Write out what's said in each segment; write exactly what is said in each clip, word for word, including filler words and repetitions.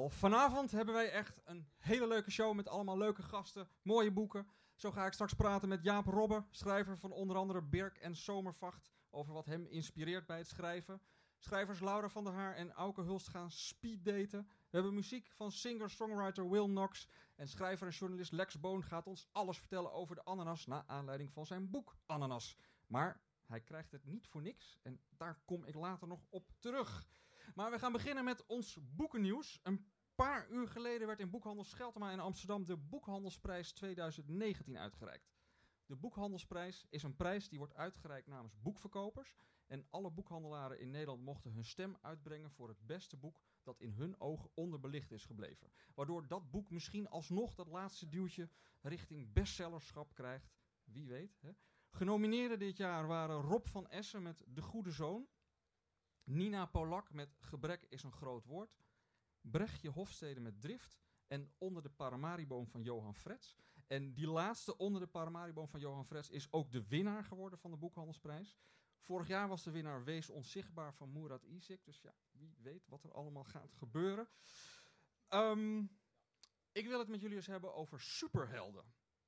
Jawel, vanavond hebben wij echt een hele leuke show met allemaal leuke gasten, mooie boeken. Zo ga ik straks praten met Jaap Robbe, schrijver van onder andere Birk en Zomervacht, over wat hem inspireert bij het schrijven. Schrijvers Laura van der Haar en Auke Hulst gaan speeddaten. We hebben muziek van singer-songwriter Will Knox. En schrijver en journalist Lex Boon gaat ons alles vertellen over de ananas, naar aanleiding van zijn boek Ananas. Maar hij krijgt het niet voor niks en daar kom ik later nog op terug. Maar we gaan beginnen met ons boekennieuws. Een paar uur geleden werd in Boekhandel Scheltema in Amsterdam de Boekhandelsprijs tweeduizend negentien uitgereikt. De Boekhandelsprijs is een prijs die wordt uitgereikt namens boekverkopers. En alle boekhandelaren in Nederland mochten hun stem uitbrengen voor het beste boek dat in hun ogen onderbelicht is gebleven. Waardoor dat boek misschien alsnog dat laatste duwtje richting bestsellerschap krijgt. Wie weet. Hè? Genomineerden dit jaar waren Rob van Essen met De Goede Zoon. Nina Polak met Gebrek is een groot woord. Brechtje Hofstede met Drift. En Onder de Paramariboom van Johan Frets. En die laatste Onder de Paramariboom van Johan Frets is ook de winnaar geworden van de Boekhandelsprijs. Vorig jaar was de winnaar Wees Onzichtbaar van Murat Isik. Dus ja, wie weet wat er allemaal gaat gebeuren. Um, ik wil het met jullie eens hebben over superhelden.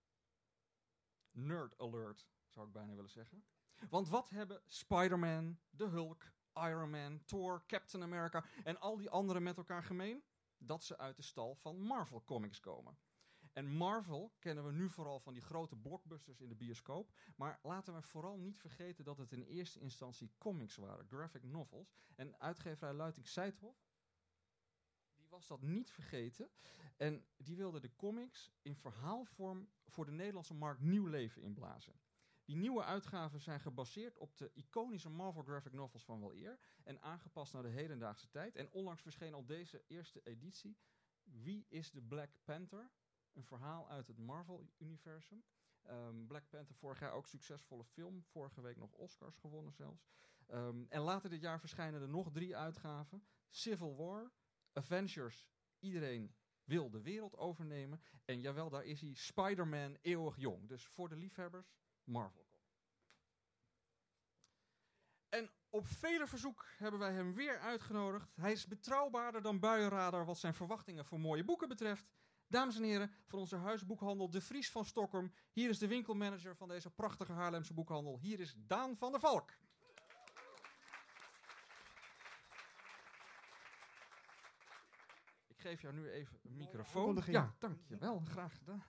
Nerd alert, zou ik bijna willen zeggen. Want wat hebben Spider-Man, de Hulk, Iron Man, Thor, Captain America en al die anderen met elkaar gemeen? Dat ze uit de stal van Marvel Comics komen. En Marvel kennen we nu vooral van die grote blockbusters in de bioscoop. Maar laten we vooral niet vergeten dat het in eerste instantie comics waren, graphic novels. En uitgeverij Luiting-Seithof, die was dat niet vergeten. En die wilde de comics in verhaalvorm voor de Nederlandse markt nieuw leven inblazen. Die nieuwe uitgaven zijn gebaseerd op de iconische Marvel graphic novels van wel eer en aangepast naar de hedendaagse tijd. En onlangs verscheen al deze eerste editie. Wie is de Black Panther? Een verhaal uit het Marvel-universum. Um, Black Panther vorig jaar ook succesvolle film. Vorige week nog Oscars gewonnen zelfs. Um, en later dit jaar verschijnen er nog drie uitgaven. Civil War, Avengers, iedereen wil de wereld overnemen. En jawel, daar is hij, Spider-Man eeuwig jong. Dus voor de liefhebbers, Marvel. En op vele verzoek hebben wij hem weer uitgenodigd. Hij is betrouwbaarder dan buienradar wat zijn verwachtingen voor mooie boeken betreft. Dames en heren, van onze huisboekhandel De Vries van Stockholm. Hier is de winkelmanager van deze prachtige Haarlemse boekhandel. Hier is Daan van der Valk. Ik geef jou nu even een microfoon. Ja, dankjewel. Graag gedaan.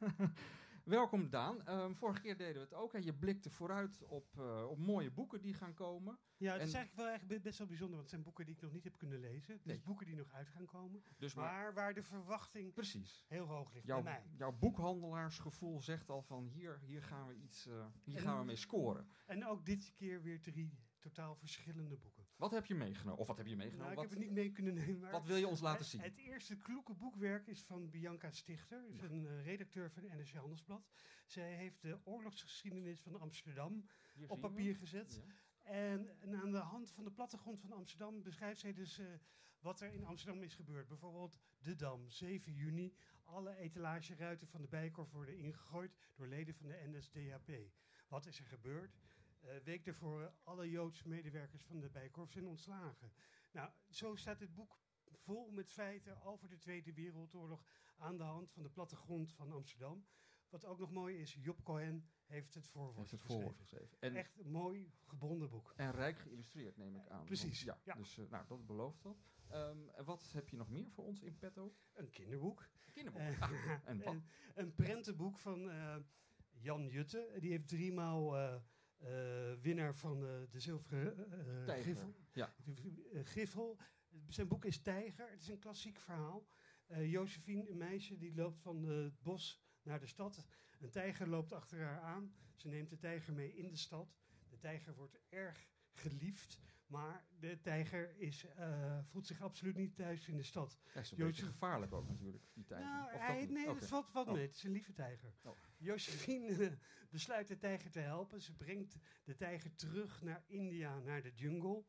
Welkom Daan. Um, vorige keer deden we het ook. Hè. Je blikte vooruit op, uh, op mooie boeken die gaan komen. Ja, het en is eigenlijk wel eigenlijk best wel bijzonder, want het zijn boeken die ik nog niet heb kunnen lezen. Het nee. zijn boeken die nog uit gaan komen. Dus maar, maar waar de verwachting precies. heel hoog ligt jouw, bij mij. Jouw boekhandelaarsgevoel zegt al van hier, hier gaan we iets, uh, hier en, gaan we mee scoren. En ook dit keer weer drie totaal verschillende boeken. Wat heb je meegenomen? Of wat heb je meegenomen? Nou, ik wat, heb het niet mee kunnen nemen. Maar wat wil je ons laten het, zien? Het eerste kloeke boekwerk is van Bianca Stichter. Is een uh, redacteur van N R C Handelsblad. Zij heeft de oorlogsgeschiedenis van Amsterdam Hier op papier we. gezet. Ja. En, en aan de hand van de plattegrond van Amsterdam beschrijft zij dus uh, wat er in Amsterdam is gebeurd. Bijvoorbeeld de Dam, zeven juni. Alle etalageruiten van de Bijenkorf worden ingegooid door leden van de N S D A P. Wat is er gebeurd? Uh, week daarvoor alle Joodse medewerkers van de Bijenkorf zijn ontslagen. Nou, zo staat dit boek vol met feiten over de Tweede Wereldoorlog aan de hand van de plattegrond van Amsterdam. Wat ook nog mooi is, Job Cohen heeft het voorwoord heeft het geschreven. voorwoord geschreven. En echt een mooi gebonden boek. En rijk geïllustreerd, neem ik aan. Precies. Want, ja, ja. Dus uh, nou, dat belooft dat. Um, en wat heb je nog meer voor ons in petto? Een kinderboek. Een kinderboek. Uh, ah, en wat? Een, een prentenboek van uh, Jan Jutte. Die heeft driemaal uh, uh, winnaar van uh, de zilveren uh, Griffel. Ja. Uh, Griffel. Zijn boek is Tijger. Het is een klassiek verhaal. Uh, Josephine, een meisje, die loopt van uh, het bos naar de stad. Een tijger loopt achter haar aan. Ze neemt de tijger mee in de stad. De tijger wordt erg geliefd, maar de tijger is, uh, voelt zich absoluut niet thuis in de stad. Ja, is een Jozef... beetje gevaarlijk ook natuurlijk, die tijger. Nou, of hij, dat nee, okay. dat valt wat oh. mee. Het is een lieve tijger. Oh. Josephine uh, besluit de tijger te helpen. Ze brengt de tijger terug naar India, naar de jungle.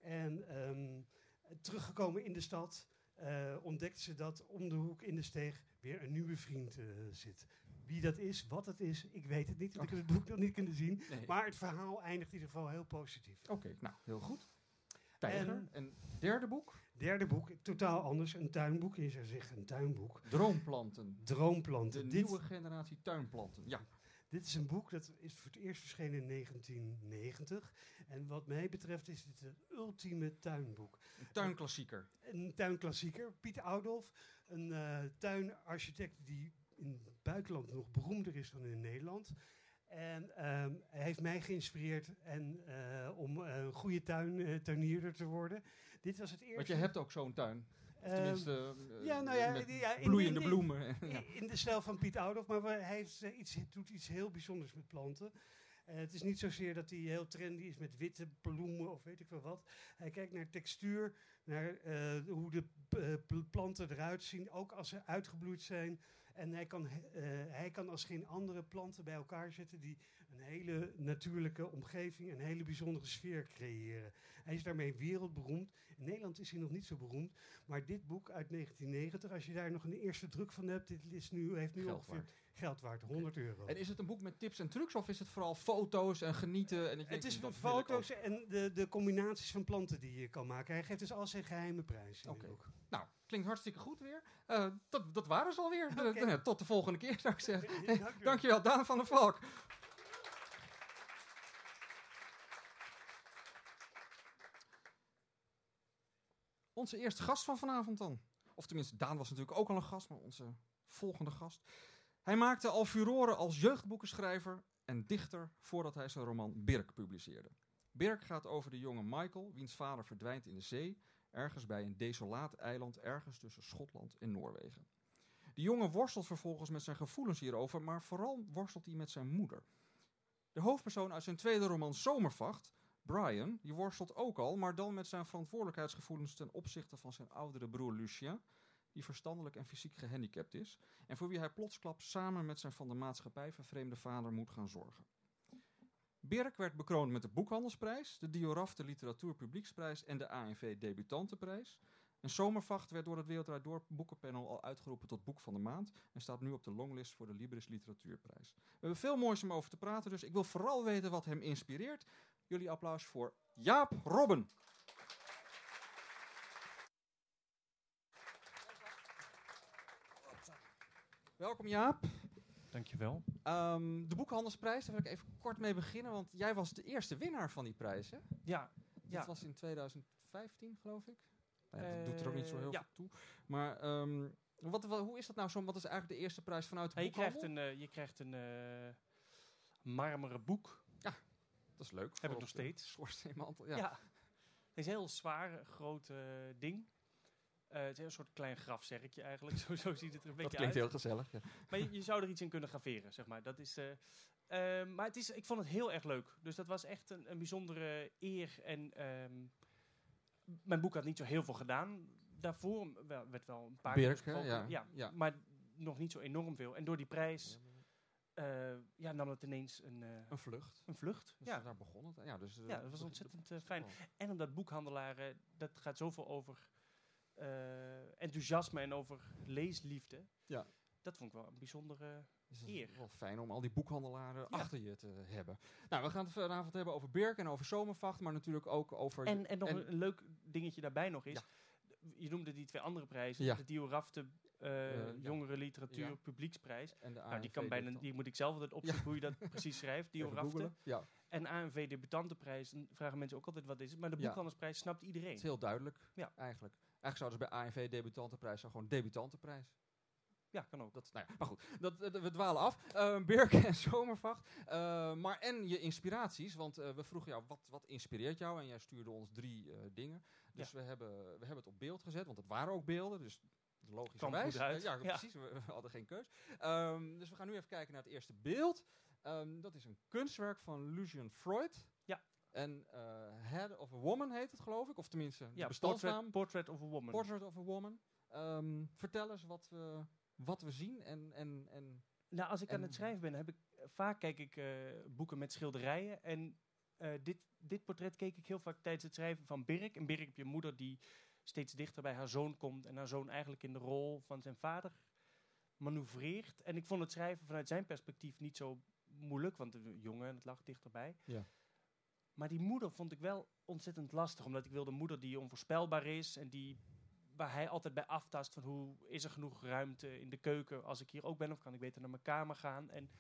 En um, teruggekomen in de stad uh, ontdekt ze dat om de hoek in de steeg weer een nieuwe vriend uh, zit. Wie dat is, wat het is, ik weet het niet. Want okay. Ik heb het boek nog niet kunnen zien. Nee. Maar het verhaal eindigt in ieder geval heel positief. Oké, okay, nou, heel goed. Tijger. En- En derde boek? Derde boek, totaal anders. Een tuinboek. Je zou zeggen een tuinboek. Droomplanten. Droomplanten. De Dit, nieuwe generatie tuinplanten. Ja. dit is een boek dat is voor het eerst verschenen in negentien negentig. En wat mij betreft is dit een ultieme tuinboek. Een tuinklassieker. Een tuinklassieker. Piet Oudolf, een uh, tuinarchitect die in het buitenland nog beroemder is dan in Nederland. En um, hij heeft mij geïnspireerd en, uh, om uh, een goede tuin, uh, tuinierder te worden. Dit was het eerste. Want je hebt ook zo'n tuin. Of tenminste, uh, ja, nou ja, met ja, in, bloeiende in, in, bloemen. In, Ja. in de stijl van Piet Oudolf, maar hij heeft, uh, iets, doet iets heel bijzonders met planten. Uh, het is niet zozeer dat hij heel trendy is met witte bloemen of weet ik wel wat. Hij kijkt naar textuur, naar uh, hoe de uh, planten eruit zien, ook als ze uitgebloeid zijn. En hij kan, uh, hij kan als geen andere planten bij elkaar zetten die een hele natuurlijke omgeving, een hele bijzondere sfeer creëren. Hij is daarmee wereldberoemd. In Nederland is hij nog niet zo beroemd. Maar dit boek uit negentien negentig, als je daar nog een eerste druk van hebt, dit is nu, heeft nu Geld ongeveer waard. geld waard, honderd euro. En is het een boek met tips en trucs of is het vooral foto's en genieten? En dat je Het denkt, is dat met wil ik foto's ook. en de, de combinaties van planten die je kan maken. Hij geeft dus al zijn geheime prijs in Oké. dit boek. Nou, klinkt hartstikke goed weer. Uh, dat, dat waren ze alweer. Oké. De- de- tot de volgende keer zou ik zeggen. Dank u wel. Dankjewel, Daan van der Valk. Onze eerste gast van vanavond dan. Of tenminste, Daan was natuurlijk ook al een gast, maar onze volgende gast. Hij maakte al furoren als jeugdboekenschrijver en dichter voordat hij zijn roman Birk publiceerde. Birk gaat over de jonge Michael, wiens vader verdwijnt in de zee, ergens bij een desolaat eiland ergens tussen Schotland en Noorwegen. De jongen worstelt vervolgens met zijn gevoelens hierover, maar vooral worstelt hij met zijn moeder. De hoofdpersoon uit zijn tweede roman Zomervacht, Brian, die worstelt ook al, maar dan met zijn verantwoordelijkheidsgevoelens ten opzichte van zijn oudere broer Lucien, die verstandelijk en fysiek gehandicapt is, en voor wie hij plotsklaps samen met zijn van de maatschappij vervreemde vader moet gaan zorgen. Birk werd bekroond met de Boekhandelsprijs, de Dioraf de Literatuur Publieksprijs en de A N V Debutantenprijs. En Zomervacht werd door het Wereldrijd Door boekenpanel al uitgeroepen tot boek van de maand en staat nu op de longlist voor de Libris Literatuurprijs. We hebben veel moois om over te praten, dus ik wil vooral weten wat hem inspireert. Jullie applaus voor Jaap Robben. Welkom Jaap. Dankjewel. Um, de Boekhandelsprijs, daar wil ik even kort mee beginnen, want jij was de eerste winnaar van die prijs, hè? Ja, Dat ja. was in twintig vijftien, geloof ik. Nou ja, dat Eh, doet er ook niet zo heel ja. veel toe. Maar um, wat, wat, hoe is dat nou zo? Wat is eigenlijk de eerste prijs vanuit de Ja, je krijgt boekhandel? een, uh, je krijgt een uh, marmeren boek. Dat is leuk. Heb ik nog steeds. Schoorsteenmantel, Ja. ja. Het is een heel zwaar, groot uh, ding. Uh, het is een soort klein grafzerkje eigenlijk. zo, zo ziet het er een beetje Dat klinkt uit. heel gezellig. Ja. Maar je, je zou er iets in kunnen graveren, zeg maar. Dat is, uh, uh, maar het is, ik vond het heel erg leuk. Dus dat was echt een, een bijzondere eer. En um, mijn boek had niet zo heel veel gedaan daarvoor. Wel, werd wel een paar Birk, keer hè? besproken. Ja. Ja, Ja. maar nog niet zo enorm veel. En door die prijs uh, ja, nam het ineens een, uh, Een vlucht. een vlucht. Dus ja. daar begon het. Ja, dus, uh, Ja, dat was ontzettend uh, fijn. En omdat boekhandelaren, dat gaat zoveel over uh, enthousiasme en over leesliefde. Ja. Dat vond ik wel een bijzondere is eer. Het wel fijn om al die boekhandelaren Ja. achter je te hebben. Nou, we gaan het vanavond hebben over Birk en over Zomervacht, maar natuurlijk ook over... En, en nog en- een, een leuk dingetje daarbij nog is, Ja. je noemde die twee andere prijzen, Ja. de Dioraf, de uh, ja. Jongere Literatuur Ja. Publieksprijs. en de Nou, die, A N V kan bijna, debutant. die moet ik zelf altijd opzoeken hoe je dat precies schrijft, Even Diorafte. googlen. Ja, En A N V Debutantenprijs, dan vragen mensen ook altijd wat is het, maar de Ja. Boekhandelsprijs snapt het iedereen. is heel duidelijk, Ja. eigenlijk. Eigenlijk zouden ze bij A N V Debutantenprijs zo gewoon Debutantenprijs. Ja, kan ook. Dat, nou ja, maar goed, dat, dat- we dwalen af. Uh, Birk en Zomervacht. Uh, maar en je inspiraties, want uh, we vroegen jou, wat, wat inspireert jou? En jij stuurde ons drie uh, dingen. Dus we, hebben, we hebben het op beeld gezet, want het waren ook beelden, dus logischerwijs. Kwam goed uit. Uh, ja, Ja. precies, we, we hadden geen keus. Um, dus we gaan nu even kijken naar het eerste beeld. Um, dat is een kunstwerk van Lucian Freud. Ja. En uh, Head of a Woman heet het, geloof ik. Of tenminste, de Ja, bestandsnaam. Portrait, Portrait of a Woman. Portrait of a Woman. Um, vertel eens wat we, wat we zien en... en, en Nou, als ik En- aan het schrijven ben, heb ik eh, vaak kijk ik uh, boeken met schilderijen. En uh, dit, dit portret keek ik heel vaak tijdens het schrijven van Birk. En Birk heb je moeder die steeds dichter bij haar zoon komt. En haar zoon eigenlijk in de rol van zijn vader manoeuvreert. En ik vond het schrijven vanuit zijn perspectief niet zo moeilijk. Want de jongen, het lag dichterbij. Ja. Maar die moeder vond ik wel ontzettend lastig. Omdat ik wilde een moeder die onvoorspelbaar is. En die, waar hij altijd bij aftast van hoe is er genoeg ruimte in de keuken als ik hier ook ben. Of kan ik beter naar mijn kamer gaan. En,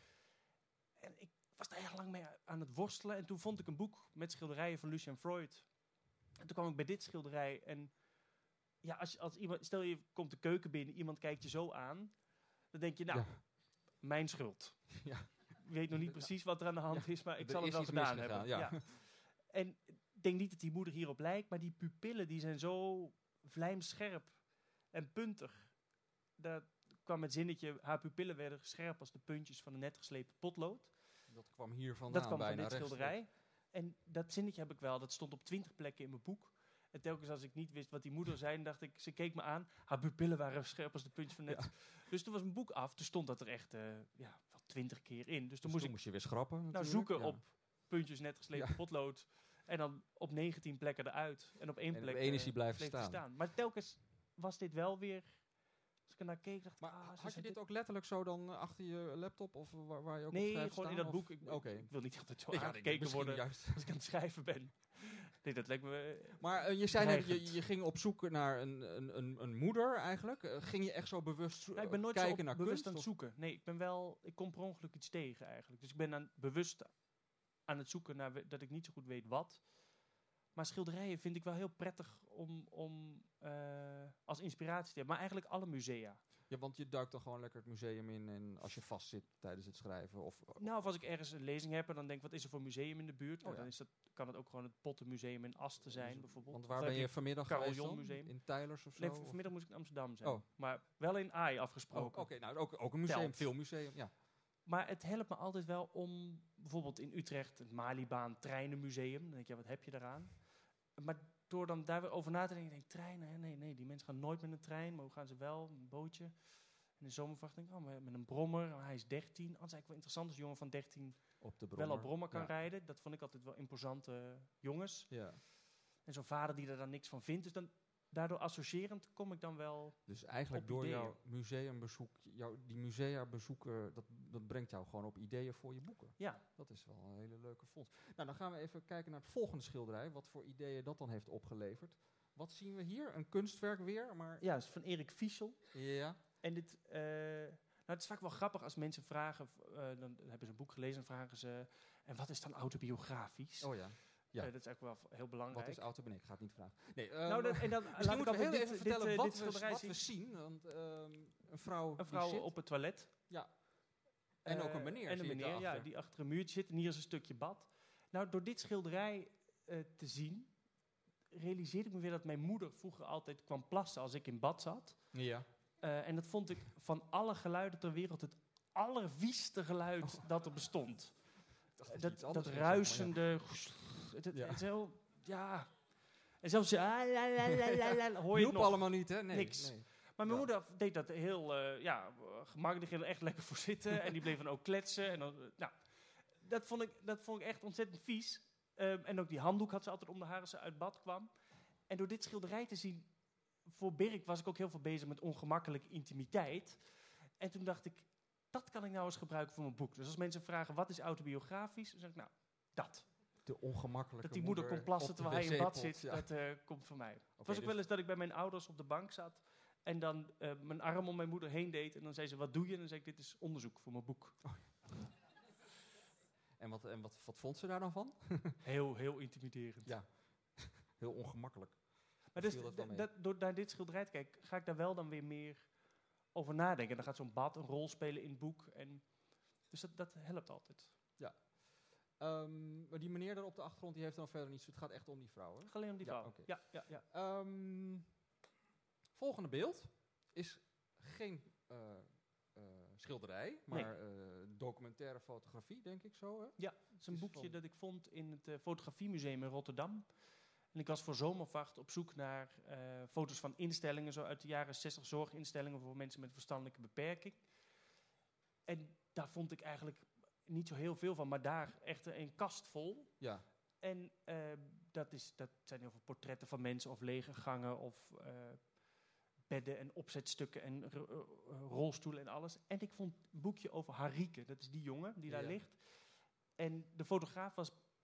en ik was daar erg lang mee aan het worstelen. En toen vond ik een boek met schilderijen van Lucian Freud. En toen kwam ik bij dit schilderij. En ja, als, als iemand, stel je komt de keuken binnen, iemand kijkt je zo aan. Dan denk je, nou, Ja. mijn schuld. Ja. Ik weet nog niet precies wat er aan de hand is, maar ik Er zal het is wel iets gedaan misgegaan, hebben. ja. En ik denk niet dat die moeder hierop lijkt, maar die pupillen die zijn zo vlijmscherp en puntig. Daar kwam het zinnetje, haar pupillen werden scherp als de puntjes van een net geslepen potlood. Dat kwam hier vandaan Dat kwam van bijna dit rechtstreeks. schilderij. En dat zinnetje heb ik wel, dat stond op twintig plekken in mijn boek. En telkens als ik niet wist wat die moeder zei, dacht ik, ze keek me aan. Haar pupillen waren scherp als de puntjes van net. Ja. Dus toen was mijn boek af. Toen stond dat er echt uh, ja, wel twintig keer in. Dus toen Dus moest toen ik moest je weer schrappen nou natuurlijk. zoeken Ja. op puntjes net geslepen Ja. potlood. En dan op negentien plekken eruit. En op één En op plek één is eh, die blijven bleef die staan. Maar telkens was dit wel weer... Als ik er naar keek, dacht ik... Maar ah, ze had je zijn dit ook letterlijk zo dan eh, achter je laptop? Of waar, waar je ook op Nee, schrijft gewoon in staan, dat of- boek. Ik, Oké. ik wil niet altijd zo Ik had- aangekeken misschien worden juist. als ik aan het schrijven ben. Nee, dat lijkt me... Maar eh, je zei net, je, dreigend. je ging op zoek naar een, een, een, een moeder eigenlijk. Eh, ging je echt zo bewust zo- Ja, ik ben nooit kijken zo op- naar bewust kunst? aan het of- zoeken. Nee, ik ben wel... Ik kom per ongeluk iets tegen eigenlijk. Dus ik ben aan, bewust aan het zoeken naar we- dat ik niet zo goed weet wat. Maar schilderijen vind ik wel heel prettig om, om uh, als inspiratie te hebben. Maar eigenlijk alle musea. Ja, want je duikt dan gewoon lekker het museum in en als je vastzit tijdens het schrijven. Of, Nou, of als ik ergens een lezing heb en dan denk ik, wat is er voor museum in de buurt? Oh, Nou, ja. dan is dat, kan het ook gewoon het Pottenmuseum in Asten zijn, bijvoorbeeld. Want Of waar dan ben heb je vanmiddag geweest dan? Carillon-museum. In Tylers of zo? Nee, of- v- vanmiddag moest ik in Amsterdam zijn. Oh. Maar wel in A I Oh, afgesproken. Oké, nou ook, ook een museum, Telt. filmmuseum, ja. Maar het helpt me altijd wel om, bijvoorbeeld in Utrecht, het Malibaan Treinenmuseum. Dan denk je, wat heb je daaraan? Maar door dan daar weer over na te denken, denk ik, treinen, hè? nee, nee, die mensen gaan nooit met een trein, maar hoe gaan ze wel, een bootje? En in de zomervacht denk ik, oh, maar met een brommer, oh, hij is dertien. Oh, dat is eigenlijk wel interessant als een jongen van dertien Op de wel op brommer kan ja. rijden. Dat vond ik altijd wel imposante jongens. Ja. En zo'n vader die er dan niks van vindt. Dus dan, daardoor associërend kom ik dan wel... Dus eigenlijk Op door ideeën. jouw museumbezoek, jouw, die musea bezoeken, dat, dat brengt jou gewoon op ideeën voor je boeken. Ja, Dat is wel een hele leuke fonds. Nou, dan gaan we even kijken naar het volgende schilderij, wat voor ideeën dat dan heeft opgeleverd. Wat zien we hier? Een kunstwerk weer, maar... ja, dat is van Erik Fiesel. Ja. En dit, uh, nou, het is vaak wel grappig als mensen vragen, uh, dan hebben ze een boek gelezen en vragen ze, en wat is dan autobiografisch? Oh ja. Ja. Uh, dat is eigenlijk wel heel belangrijk. Wat is auto ben ik? Ga het niet vragen. Nee, nou, um, dat, en dan misschien moeten we heel dit, even dit, vertellen dit, wat, dit we, schilderij wat zien. we zien. Want um, een vrouw, Een die vrouw zit, op het toilet. Ja. En ook een Uh, meneer En een zie ik meneer, ja, daarachter. die achter een muurtje zit. En hier is een stukje bad. Nou, door dit schilderij uh, te zien, realiseerde ik me weer dat mijn moeder vroeger altijd kwam plassen als ik in bad zat. Ja. Uh, en dat vond ik van alle geluiden ter wereld het allervieste geluid Oh. dat er bestond. Dat, Dat, dat ruisende... Het, het, Ja. het is heel... Ja... En zelfs... Ah, la, la, la, la, la, hoor je het Hielp nog. allemaal niet, hè? Nee. Niks. Nee. Maar mijn Ja. moeder deed dat heel uh, ja, gemakkelijk. Die ging er echt lekker voor zitten. En die bleef dan ook kletsen. En dan, uh, nou, dat, vond ik, dat vond ik echt ontzettend vies. Um, en ook die handdoek had ze altijd om de haar als ze uit bad kwam. En door dit schilderij te zien... Voor Birk was ik ook heel veel bezig met ongemakkelijke intimiteit. En toen dacht ik... Dat kan ik nou eens gebruiken voor mijn boek. Dus als mensen vragen, wat is autobiografisch? Dan zeg ik, nou, dat. De ongemakkelijke Dat die moeder kon plassen op de terwijl hij in bad wc-pot, zit, ja. dat uh, komt van mij. Het Oké, was ook dus- wel eens dat ik bij mijn ouders op de bank zat... en dan uh, mijn arm om mijn moeder heen deed... en dan zei ze, wat doe je? En dan zei ik, dit is onderzoek voor mijn boek. En, wat, en wat, wat vond ze daar dan van? Heel, heel intimiderend. Ja. Heel ongemakkelijk. Maar Of dus, viel dat wel d- mee? dat, door naar dit schilderij te kijken... ga ik daar wel dan weer meer over nadenken. En dan gaat zo'n bad een rol spelen in het boek. En dus dat, dat helpt altijd. Um, maar die meneer daar op de achtergrond, die heeft dan verder niets. Het gaat echt om die vrouw, hè? Het gaat alleen om die Ja, vrouw. oké. Ja, ja, ja. Um, volgende beeld is geen uh, uh, schilderij, maar uh, documentaire fotografie, denk ik zo, hè? Ja, het is een is boekje van- dat ik vond in het uh, fotografiemuseum in Rotterdam. En ik was voor zomervacht op zoek naar uh, foto's van instellingen, zo uit de jaren zestig, zorginstellingen voor mensen met verstandelijke beperking. En daar vond ik eigenlijk niet zo heel veel van, maar daar echt een kast vol. Ja. En uh, dat, is, dat zijn heel veel portretten van mensen of lege gangen of uh, bedden en opzetstukken en r- r- rolstoelen en alles. En ik vond een boekje over Harike, dat is die jongen die daar Ja. ligt. En de fotograaf was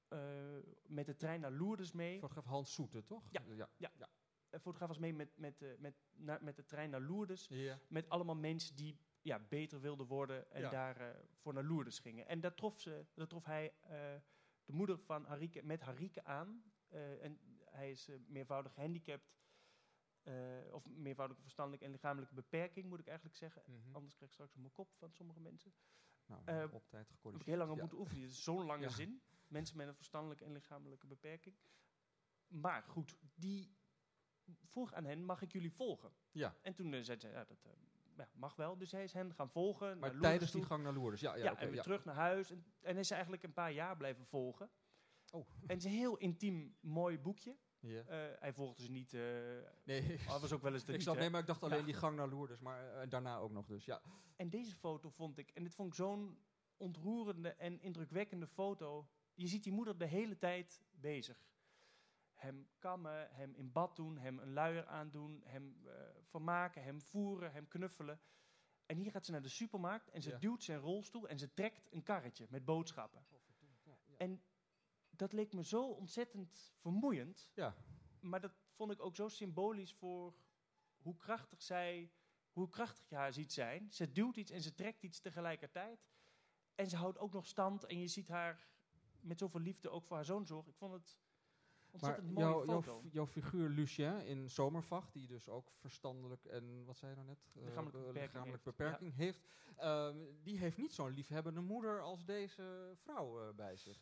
uh, met de trein naar Lourdes mee. Fotograaf Hans Soete, toch? Ja. ja. ja. ja. Een fotograaf was mee met, met, uh, met, na, met de trein naar Lourdes. Ja. Met allemaal mensen die ja, beter wilden worden en Ja. daar uh, voor naar Lourdes gingen. En daar trof, ze, daar trof hij uh, de moeder van Harike, met Harike aan. Uh, en hij is uh, meervoudig gehandicapt. Uh, of meervoudige verstandelijke en lichamelijke beperking, moet ik eigenlijk zeggen. Mm-hmm. Anders krijg ik straks op mijn kop van sommige mensen. Nou, Uh, op tijd gecorrigeerd. Heb ik heel lang op ja. moeten oefenen. Het is zo'n lange Ja. zin. Mensen met een verstandelijke en lichamelijke beperking. Maar goed, die vroeg aan hen, mag ik jullie volgen? Ja. En toen uh, zei ze, ja, dat uh, ja, mag wel. Dus hij is hen gaan volgen. Maar naar tijdens Lourdes die toe. gang naar Lourdes. Ja, ja, Ja, okay, en weer ja. terug naar huis. En, en is eigenlijk een paar jaar blijven volgen. Oh. En het is een heel intiem, mooi boekje. Ja. Uh, hij volgde ze niet. Uh, Nee, hij was ook wel eens de ik niet, snap, hè? nee, maar ik dacht alleen Ja. die gang naar Lourdes, maar uh, daarna ook nog dus, ja. En deze foto vond ik, en dit vond ik zo'n ontroerende en indrukwekkende foto. Je ziet die moeder de hele tijd bezig. Hem kammen, hem in bad doen, hem een luier aandoen, hem uh, vermaken, hem voeren, hem knuffelen. En hier gaat ze naar de supermarkt en ze Ja. duwt zijn rolstoel en ze trekt een karretje met boodschappen. Ja, ja. En dat leek me zo ontzettend vermoeiend. Ja. Maar dat vond ik ook zo symbolisch voor hoe krachtig zij, hoe krachtig je haar ziet zijn. Ze duwt iets en ze trekt iets tegelijkertijd. En ze houdt ook nog stand. En je ziet haar met zoveel liefde ook voor haar zoon zorgen. Ik vond het ontzettend Maar mooie jouw, foto. jouw, jouw figuur Lucien in Zomervacht, die dus ook verstandelijk en, wat zei je nou net? Uh, Lichamelijke beperking lichamelijke heeft. beperking heeft. Um, die heeft niet zo'n liefhebbende moeder als deze vrouw uh, bij zich.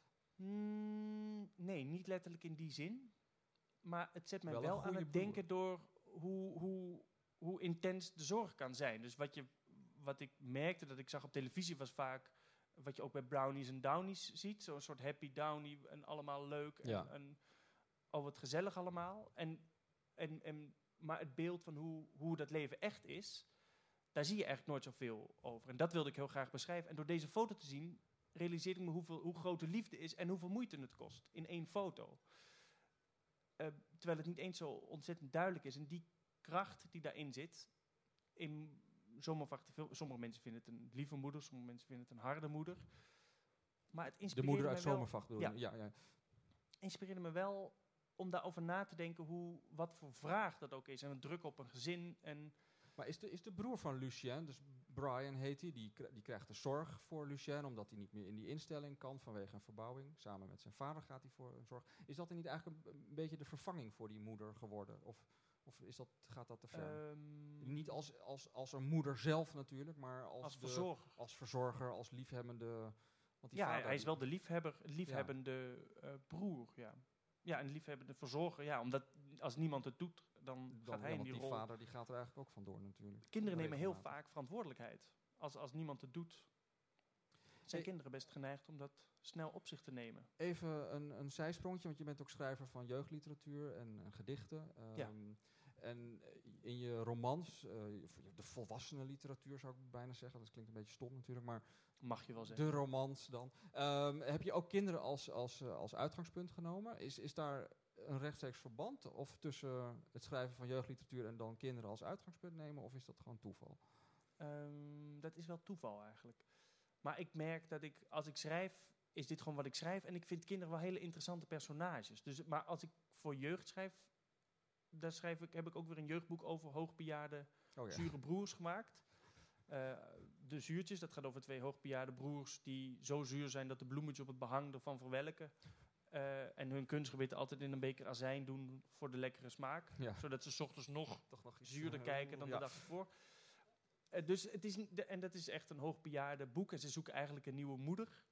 Mm, nee, niet letterlijk in die zin. Maar het zet mij Wel wel, een aan goede het denken door hoe, hoe, hoe intens de zorg kan zijn. Dus wat, je, wat ik merkte, dat ik zag op televisie, was vaak wat je ook bij brownies en downies ziet. Zo'n soort happy downy en allemaal leuk. En, Ja. en oh, wat gezellig allemaal. En, en, en, maar het beeld van hoe, hoe dat leven echt is, daar zie je echt nooit zoveel over. En dat wilde ik heel graag beschrijven. En door deze foto te zien, realiseerde ik me hoeveel, hoe groot de liefde is en hoeveel moeite het kost in één foto. Uh, terwijl het niet eens zo ontzettend duidelijk is. En die kracht die daarin zit, in Zomervacht, veel, sommige mensen vinden het een lieve moeder, sommige mensen vinden het een harde moeder. Maar het De inspireerde moeder uit me wel, Zomervacht bedoel je? Ja. Ja, ja. inspireerde me wel om daarover na te denken hoe, wat voor vraag dat ook is. En een druk op een gezin. En Maar is de, is de broer van Lucien, dus Brian heet hij, die, die krijgt de zorg voor Lucien, omdat hij niet meer in die instelling kan vanwege een verbouwing. Samen met zijn vader gaat hij voor een zorg. Is dat dan niet eigenlijk een, een beetje de vervanging voor die moeder geworden? Of, of is dat, gaat dat te ver? Um, niet als, als, als een moeder zelf natuurlijk, maar als, als de, verzorger. als verzorger, als liefhebbende. Want die Ja, hij, vader, hij is wel de liefhebber, liefhebbende ja. uh, broer, ja. Ja, een liefhebbende verzorger, ja. Omdat als niemand het doet, dan, dan, gaat hij ja, in die die rol. vader die gaat er eigenlijk ook vandoor natuurlijk. Kinderen nemen heel Regelmatig. vaak verantwoordelijkheid. Als, als niemand het doet, zijn Hey. kinderen best geneigd om dat snel op zich te nemen. Even een, een zijsprongetje, want je bent ook schrijver van jeugdliteratuur en, en gedichten. Um, Ja. En in je romans, uh, de volwassene literatuur zou ik bijna zeggen, dat klinkt een beetje stom natuurlijk, maar Mag je wel zeggen. de romans dan. Um, heb je ook kinderen als, als, uh, als uitgangspunt genomen? Is, is daar een rechtstreeks verband of tussen het schrijven van jeugdliteratuur en dan kinderen als uitgangspunt nemen, of is dat gewoon toeval? Um, dat is wel toeval eigenlijk. Maar ik merk dat ik, als ik schrijf, is dit gewoon wat ik schrijf. En ik vind kinderen wel hele interessante personages. Dus, maar als ik voor jeugd schrijf, daar schrijf ik, heb ik ook weer een jeugdboek over hoogbejaarde Oh ja. zure broers gemaakt. Uh, de zuurtjes, dat gaat over twee hoogbejaarde broers die zo zuur zijn dat de bloemetjes op het behang ervan verwelken. Uh, en hun kunstgebit altijd in een beker azijn doen voor de lekkere smaak. Ja. Zodat ze 's ochtends nog Toch nog iets, zuurder uh, kijken dan ja. de dag ervoor. Uh, dus het is, de, en dat is echt een hoogbejaarde boek. En ze zoeken eigenlijk een nieuwe moeder.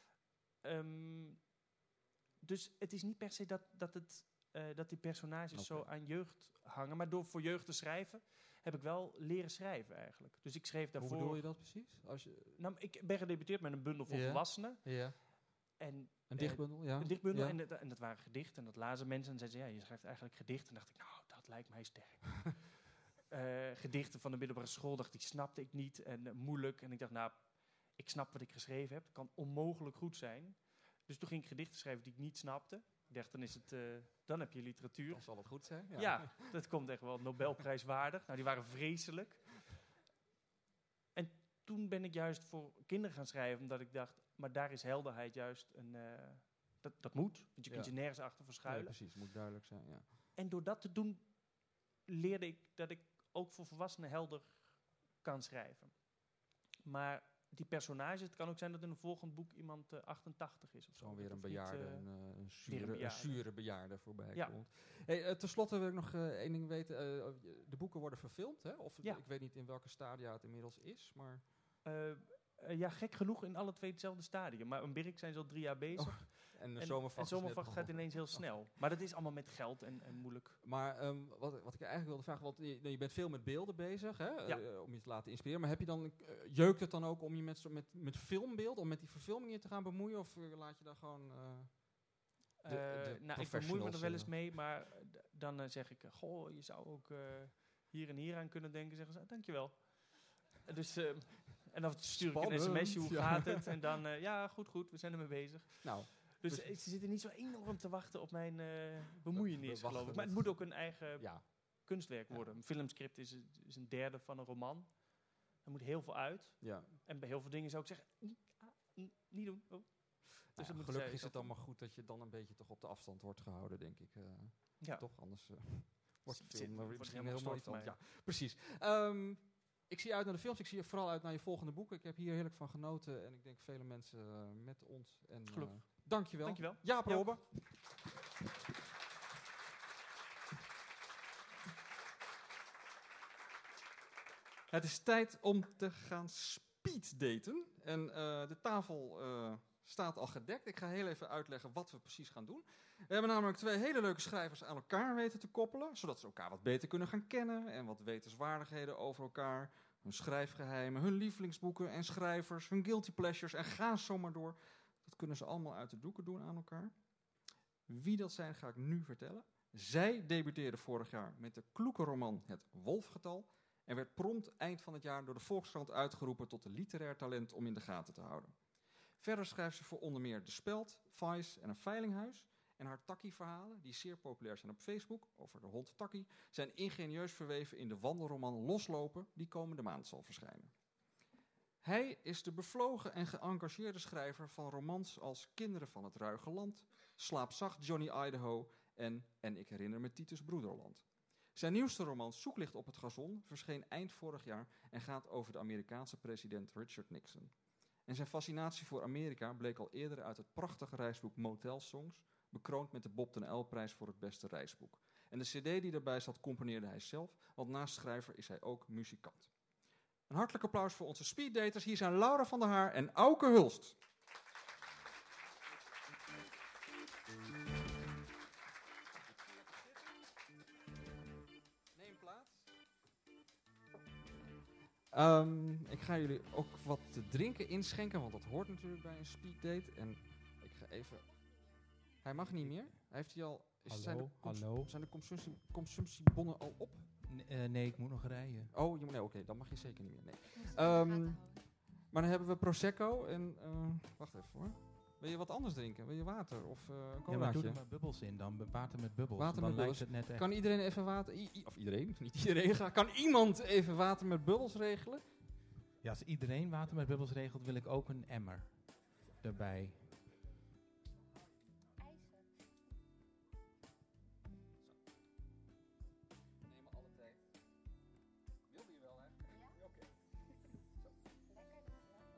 Um, dus het is niet per se dat, dat, het, uh, dat die personages okay. zo aan jeugd hangen. Maar door voor jeugd te schrijven, heb ik wel leren schrijven eigenlijk. Dus ik schreef daarvoor... Hoe bedoel je dat precies? Als je nou, ik ben gedebuteerd met een bundel voor ja. volwassenen. Ja. En, een dichtbundel, ja. Een dichtbundel, ja. en, dat, en dat waren gedichten. En dat lazen mensen en zeiden ze, ja, je schrijft eigenlijk gedichten. En dacht ik, nou, dat lijkt mij sterk. uh, gedichten van de middelbare school, dacht ik, snapte ik niet. En uh, moeilijk. En ik dacht, nou, ik snap wat ik geschreven heb. Het kan onmogelijk goed zijn. Dus toen ging ik gedichten schrijven die ik niet snapte. Ik dacht, dan is het, uh, dan heb je literatuur. Dan zal het goed zijn. Ja, ja dat komt echt wel Nobelprijswaardig. Nou, die waren vreselijk. En toen ben ik juist voor kinderen gaan schrijven, omdat ik dacht, maar daar is helderheid juist een, uh, Dat, dat moet, want je Ja. kunt je nergens achter verschuilen. Ja, precies, moet duidelijk zijn. Ja. En door dat te doen, leerde ik dat ik ook voor volwassenen helder kan schrijven. Maar die personages, het kan ook zijn dat in een volgend boek iemand uh, achtentachtig is. Of zo. Gewoon weer Dat een hoeft niet, bejaarde, uh, een, uh, een, weer zure, een een bejaarde. zure bejaarde voorbij Ja. komt. Hey, uh, ten slotte wil ik nog uh, één ding weten. Uh, de boeken worden verfilmd, hè? Of Ja. ik weet niet in welke stadia het inmiddels is, maar... Uh, uh, ja, gek genoeg in alle twee hetzelfde stadium. Maar een Birk zijn ze al drie jaar bezig. Oh, en de en zomervacht, en zomervacht is net gaat begonnen. ineens heel snel. Maar dat is allemaal met geld en, en moeilijk. Maar um, wat, wat ik eigenlijk wilde vragen, want je, je bent veel met beelden bezig, hè? Ja. Uh, om je te laten inspireren. Maar heb je dan, uh, jeukt het dan ook om je met, zo, met, met filmbeeld, om met die verfilmingen te gaan bemoeien? Of uh, laat je daar gewoon... Uh, de, de Uh, nou, ik bemoei me er wel eens uh, mee, maar uh, d- dan uh, zeg ik, uh, goh, je zou ook uh, hier en hier aan kunnen denken. Zeggen ze, ah, dankjewel. Uh, dus, uh, en dan stuur ik Spannend, een sms'je, hoe ja. gaat het? En dan, uh, ja, goed, goed, we zijn ermee bezig. Nou, Dus dus- uh, ze zitten niet zo enorm te wachten op mijn uh, bemoeienis, wachten geloof ik. Maar het het. moet ook een eigen ja. kunstwerk Ja. worden. Een filmscript is, is een derde van een roman. Er moet heel veel uit. ja. En bij heel veel dingen zou ik zeggen, "Mm, ah, mm, niet doen. Oh. Dus dan ja, moeten gelukkig zij is het dat allemaal goed dat je dan een beetje toch op de afstand wordt gehouden, denk ik. Uh, Ja. Toch, anders uh, wordt Zit- het film wordt uh, misschien helemaal helemaal gestoord iets voor anders. Ja, precies. Um, ik zie uit naar de films, ik zie vooral uit naar je volgende boeken. Ik heb hier heerlijk van genoten en ik denk vele mensen uh, met ons. En, uh, Gelukkig. Dankjewel. Dankjewel. Jaap Ja. Robbe. Het is tijd om te gaan speeddaten. En uh, de tafel uh, staat al gedekt. Ik ga heel even uitleggen wat we precies gaan doen. We hebben namelijk twee hele leuke schrijvers aan elkaar weten te koppelen, zodat ze elkaar wat beter kunnen gaan kennen en wat wetenswaardigheden over elkaar, hun schrijfgeheimen, hun lievelingsboeken en schrijvers, hun guilty pleasures en ga zo maar door. Dat kunnen ze allemaal uit de doeken doen aan elkaar. Wie dat zijn ga ik nu vertellen. Zij debuteerde vorig jaar met de kloeke roman Het Wolfgetal en werd prompt eind van het jaar door de Volkskrant uitgeroepen tot een literair talent om in de gaten te houden. Verder schrijft ze voor onder meer De Speld, Vice en Een Veilinghuis. En haar Takkie-verhalen, die zeer populair zijn op Facebook, over de hond Takkie, zijn ingenieus verweven in de wandelroman Loslopen, die komende maand zal verschijnen. Hij is de bevlogen en geëngageerde schrijver van romans als Kinderen van het Ruige Land, Slaap zacht Johnny Idaho en En ik herinner me Titus Broederland. Zijn nieuwste roman Zoeklicht op het gazon verscheen eind vorig jaar en gaat over de Amerikaanse president Richard Nixon. En zijn fascinatie voor Amerika bleek al eerder uit het prachtige reisboek Motel Songs, bekroond met de Bob den Uyl-prijs voor het beste reisboek. En de cd die daarbij zat componeerde hij zelf, want naast schrijver is hij ook muzikant. Een hartelijk applaus voor onze speeddaters. Hier zijn Laura van der Haar en Auke Hulst. Neem plaats. Um, ik ga jullie ook wat te drinken inschenken, want dat hoort natuurlijk bij een speeddate. En ik ga even... Hij mag niet meer. Hij heeft hij al... Is Hallo, zijn de cons- hallo. Zijn de consumptie, consumptiebonnen al op? N- uh, nee, ik moet nog rijden. Oh, je moet- nee, oké, dan mag je zeker niet meer. Nee. Moet je in de gaten Um, houden. maar dan hebben we Prosecco en... Uh, wacht even hoor. Wil je wat anders drinken? Wil je water of uh, een Ja, maar colaatje? doe er maar bubbels in dan. Be- Water met bubbels. Water dan met lijkt bubbels. het net echt... Kan iedereen even water... I- i- of iedereen, niet iedereen. graag. Kan iemand even water met bubbels regelen? Ja, als iedereen water met bubbels regelt, wil ik ook een emmer erbij. IJzer. Neem alle tijd. Wilde je wel, hè? Ja. Oké. Lekker.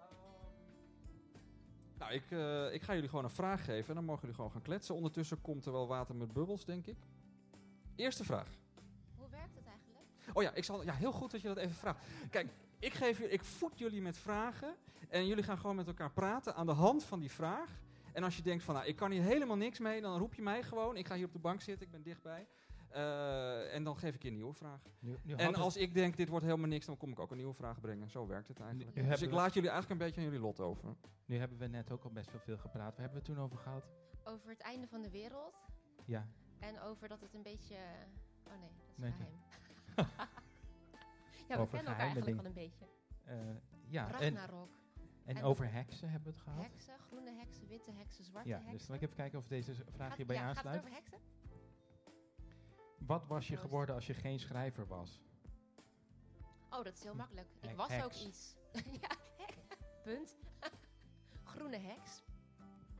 Nou, ik, uh, ik ga jullie gewoon een vraag geven en dan mogen jullie gewoon gaan kletsen. Ondertussen komt er wel water met bubbels, denk ik. Eerste vraag. Hoe werkt het eigenlijk? Oh ja, ik zal, ja, heel goed dat je dat even vraagt. Kijk, ik, geef, je- ik voed jullie met vragen en jullie gaan gewoon met elkaar praten aan de hand van die vraag. En als je denkt van, nou, ik kan hier helemaal niks mee, dan roep je mij gewoon. Ik ga hier op de bank zitten, ik ben dichtbij. Uh, en dan geef ik je een nieuwe vraag. Nu, nu En had het- als ik denk, dit wordt helemaal niks, dan kom ik ook een nieuwe vraag brengen. Zo werkt het eigenlijk. Nu Dus hebben ik we- laat jullie eigenlijk een beetje aan jullie lot over. Nu hebben we net ook al best wel veel gepraat. Waar hebben we het toen over gehad? Over het einde van de wereld. Ja. En over dat het een beetje... Oh nee, dat is Nee, geheim. ja, we Over kennen elkaar geheime eigenlijk dingen. wel een beetje. Uh, ja, en, Ragnarok. en En- over heksen hebben we het gehad. Heksen, groene heksen, witte heksen, zwarte Ja, heksen. dus zal ik even kijken of deze z- vraag Gaat- hierbij ja, aansluit. Gaat het over heksen? Wat was je Proost. geworden als je geen schrijver was? Oh, dat is heel makkelijk. Ik Hek- was ook heks. iets. ja, hek. Punt. Groene heks.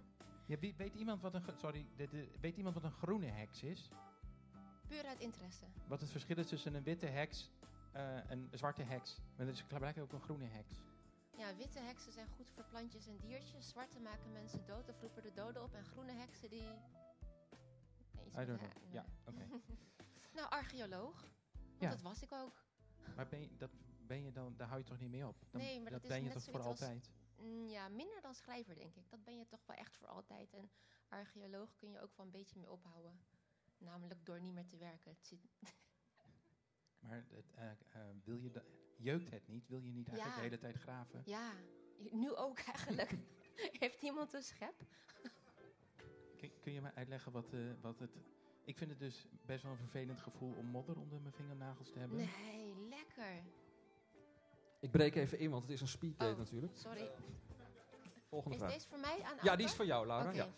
Ja, wie- weet, iemand wat een, ge- sorry, de, de- weet iemand wat een groene heks is? Puur uit interesse. Wat het verschil is tussen een witte heks en een zwarte heks? Maar er is blijkbaar ook een groene heks. Ja, witte heksen zijn goed voor plantjes en diertjes. Zwarte maken mensen dood of roepen de doden op. En groene heksen die... Nee, iets I met don't ha- know. nee. Ja, oké. Nou, archeoloog. Want Ja. dat was ik ook. Maar ben je, dat ben je dan, daar hou je toch niet mee op? Dan, Nee, maar dat is ben je net toch voor zoiets als- altijd? Mm, ja, minder dan schrijver, denk ik. Dat ben je toch wel echt voor altijd. En archeoloog kun je ook wel een beetje mee ophouden. Namelijk door niet meer te werken. Het zit- Maar het, eh, eh, wil je da- jeukt het niet? Wil je niet eigenlijk Ja. de hele tijd graven? ja, nu ook eigenlijk. Heeft iemand een schep? Kun, kun je me uitleggen wat, eh, wat het... Ik vind het dus best wel een vervelend gevoel om modder onder mijn vingernagels te hebben. Nee, lekker. Ik breek even in, want het is een speeddate Oh. natuurlijk. Sorry. Volgende Is vraag. deze voor mij aan Ja, die Anke? is voor jou, Lara. Oké. Ja.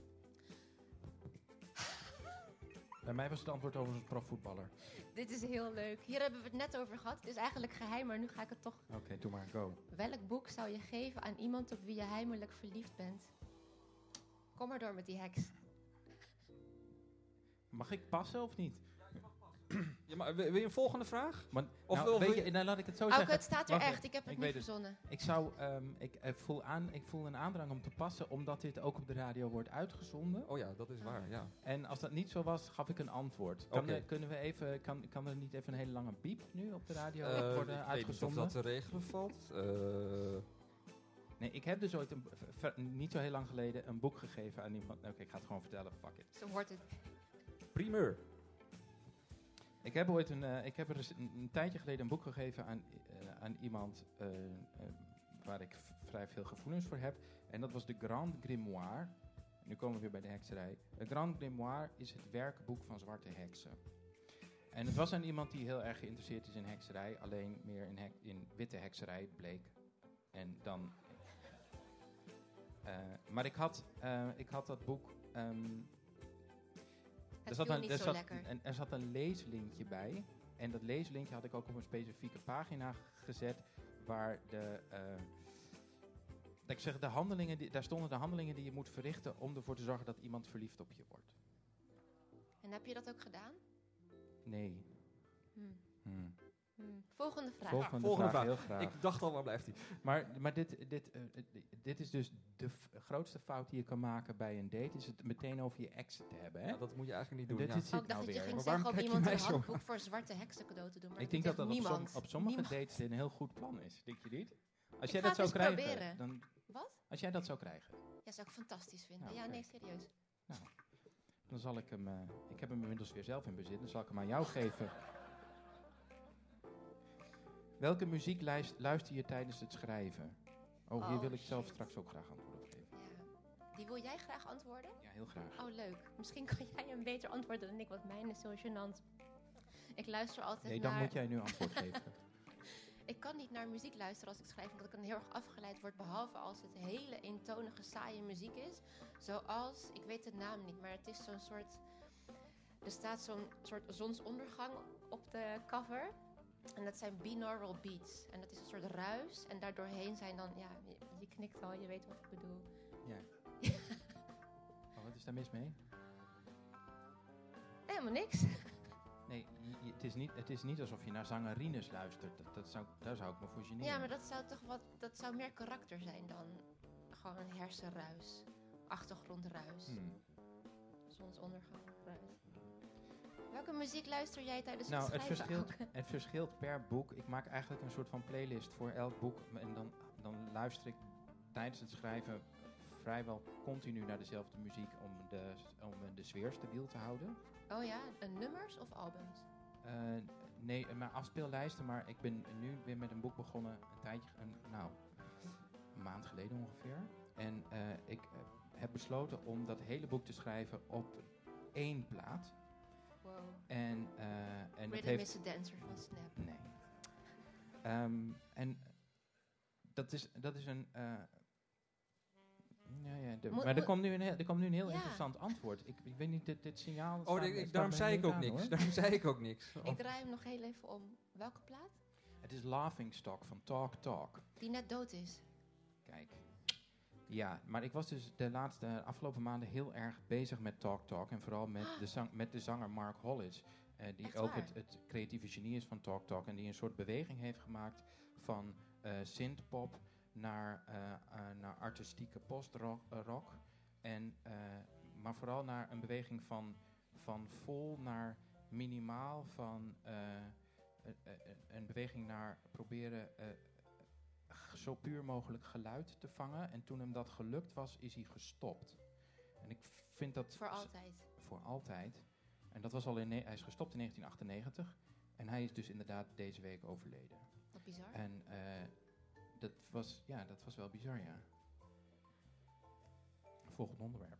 Bij mij was het antwoord over een profvoetballer. Dit is heel leuk. Hier hebben we het net over gehad. Het is eigenlijk geheim, maar nu ga ik het toch... Oké, doe maar, go. Welk boek zou je geven aan iemand op wie je heimelijk verliefd bent? Kom maar door met die heks. Mag ik passen of niet? Ja, maar wil wil je een volgende vraag? Want, Of nou, wil- weet wil je, je- nou, laat ik het zo Auke, zeggen. het staat er Wacht echt. even. Ik heb het Ik niet weet het. verzonnen. Ik zou, ehm, ik, eh, voel aan, ik voel een aandrang om te passen, omdat dit ook op de radio wordt uitgezonden. Oh ja, dat is waar, ja. En als dat niet zo was, gaf ik een antwoord. Kan, Oké. eh, kunnen we even, kan, kan er niet even een hele lange piep nu op de radio Eh, worden ik weet niet of uitgezonden? dat te regelen valt. Eh, Nee, ik heb dus ooit, een, v- v- niet zo heel lang geleden, een boek gegeven aan iemand. Oké, ik ga het gewoon vertellen, fuck it. Zo hoort het. primeur. Ik heb ooit een, eh, ik heb er eens een, een tijdje geleden een boek gegeven aan, eh, aan iemand eh, eh, waar ik v- vrij veel gevoelens voor heb. En dat was de Grand Grimoire. Nu komen we weer bij de hekserij. De Grand Grimoire is het werkboek van zwarte heksen. En het was aan iemand die heel erg geïnteresseerd is in hekserij, alleen meer in, hek- in witte hekserij bleek. En dan. eh, maar ik had, eh, ik had dat boek. ehm, Het zat viel een, niet er, zo zat, lekker. en er zat een leeslinkje bij. En dat leeslinkje had ik ook op een specifieke pagina gezet. Waar de. eh, dat ik zeg, de handelingen die, daar stonden de handelingen die je moet verrichten om ervoor te zorgen dat iemand verliefd op je wordt. En heb je dat ook gedaan? Nee. Hm. Hm. Hm. Volgende vraag. Volgende, volgende vraag, vraag. heel graag. Ik dacht al, waar blijft hij? Maar, maar dit, dit, eh, eh, dit is dus de f- grootste fout die je kan maken bij een date. Is het meteen over je ex te hebben. Hè? Ja, dat moet je eigenlijk niet doen. Dit Ja. is- Oh, ik dacht nou dat je weer? ging Maar zeggen waarom om kijk je iemand mij een zo handboek voor zwarte heksen cadeau te doen. Maar Ik denk dat dat op, som- niemand. op sommige Niemand. dates een heel goed plan is. Denk je niet? Als Ik jij ga dat het zou eens krijgen, proberen. dan, Wat? als jij dat zou krijgen, Ja, zou ik fantastisch vinden. Nou, ja, oké. nee, serieus. dan zal ik hem. eh, ik heb hem inmiddels weer zelf in bezit, dan zal ik hem aan jou geven. Welke muziek luist- luister je tijdens het schrijven? Oh, hier Oh, wil ik zelf shit. straks ook graag antwoord op geven. Ja. Die wil jij graag antwoorden? Ja, heel graag. Oh, leuk. Misschien kan jij een beter antwoorden dan ik, want mijn is zo gênant. Ik luister altijd Nee, dan naar... moet jij nu antwoord geven. Ik kan niet naar muziek luisteren als ik schrijf, omdat ik dan heel erg afgeleid word, behalve als het hele eentonige, saaie muziek is. Zoals, ik weet de naam niet, maar het is zo'n soort... Er staat zo'n soort zonsondergang op de cover. En dat zijn binaural beats. En dat is een soort ruis. En daardoorheen zijn dan, ja, je, je knikt al, je weet wat ik bedoel. Ja. Oh, wat is daar mis mee? Helemaal niks. Nee, je- je- het, is niet, het is niet alsof je naar zangerines luistert. Dat, dat zou, daar zou ik me voor generen. Ja, maar dat zou toch wat, dat zou meer karakter zijn dan gewoon een hersenruis. Achtergrondruis. Hmm. Zonsondergang, ruis. Welke muziek luister jij tijdens Nou, het het schrijven? verschilt, Auke? het verschilt per boek. Ik maak eigenlijk een soort van playlist voor elk boek. En dan, dan luister ik tijdens het schrijven vrijwel continu naar dezelfde muziek om de, om de sfeer stabiel te houden. Oh ja, een nummers of albums? Eh, nee, mijn afspeellijsten, maar ik ben nu weer met een boek begonnen, een tijdje, een, nou, een maand geleden ongeveer. En eh, ik eh, heb besloten om dat hele boek te schrijven op één plaat. Wow. En, eh en het Rhythm heeft... is a Dancer van Snap. Nee. Ehm, en dat is, dat is een... eh, ja, ja, de- Moet- maar er moet- komt nu een heel, er komt nu een heel Ja. interessant antwoord. Ik, ik weet niet, dit, dit signaal... Oh, staat- ik- ik- staat daarom mij zei ik niet ook aan, niks. hoor. Daarom zei ik ook niks. Oh. Ik draai hem nog heel even om. Welke plaat? Het is Laughing Stock van Talk Talk. Die net dood is. Kijk. Ja, maar ik was dus de laatste afgelopen maanden heel erg bezig met Talk Talk. En vooral met, de, zang, met de zanger Mark Hollis. Uh, die Echt ook waar? het, het creatieve genie is van Talk Talk. En die een soort beweging heeft gemaakt van uh, synthpop naar, uh, uh, naar artistieke postrock. Uh, rock. En, uh, maar vooral naar een beweging van, van vol naar minimaal. Van uh, uh, uh, een beweging naar proberen uh, zo puur mogelijk geluid te vangen. En toen hem dat gelukt was, is hij gestopt. En ik vind dat... Voor altijd. Voor altijd. En dat was al in... Ne- hij is gestopt in negentien achtennegentig. En hij is dus inderdaad deze week overleden. Wat bizar. En uh, dat was... Ja, dat was wel bizar, ja. Volgend onderwerp.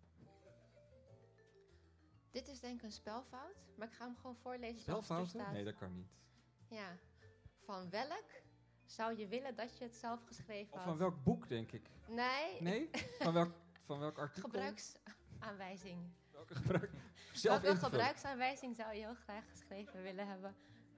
Dit is denk ik een spelfout, maar ik ga hem gewoon voorlezen zoals het er Spelfouten? staat. Nee, dat kan niet. Ja. Van welk zou je willen dat je het zelf geschreven Of had? van welk boek, denk ik. Nee, Nee? Van welk, van welk artikel? gebruiksaanwijzing. Welke gebruik? Zelf Welke invullen. gebruiksaanwijzing zou je heel graag geschreven willen hebben?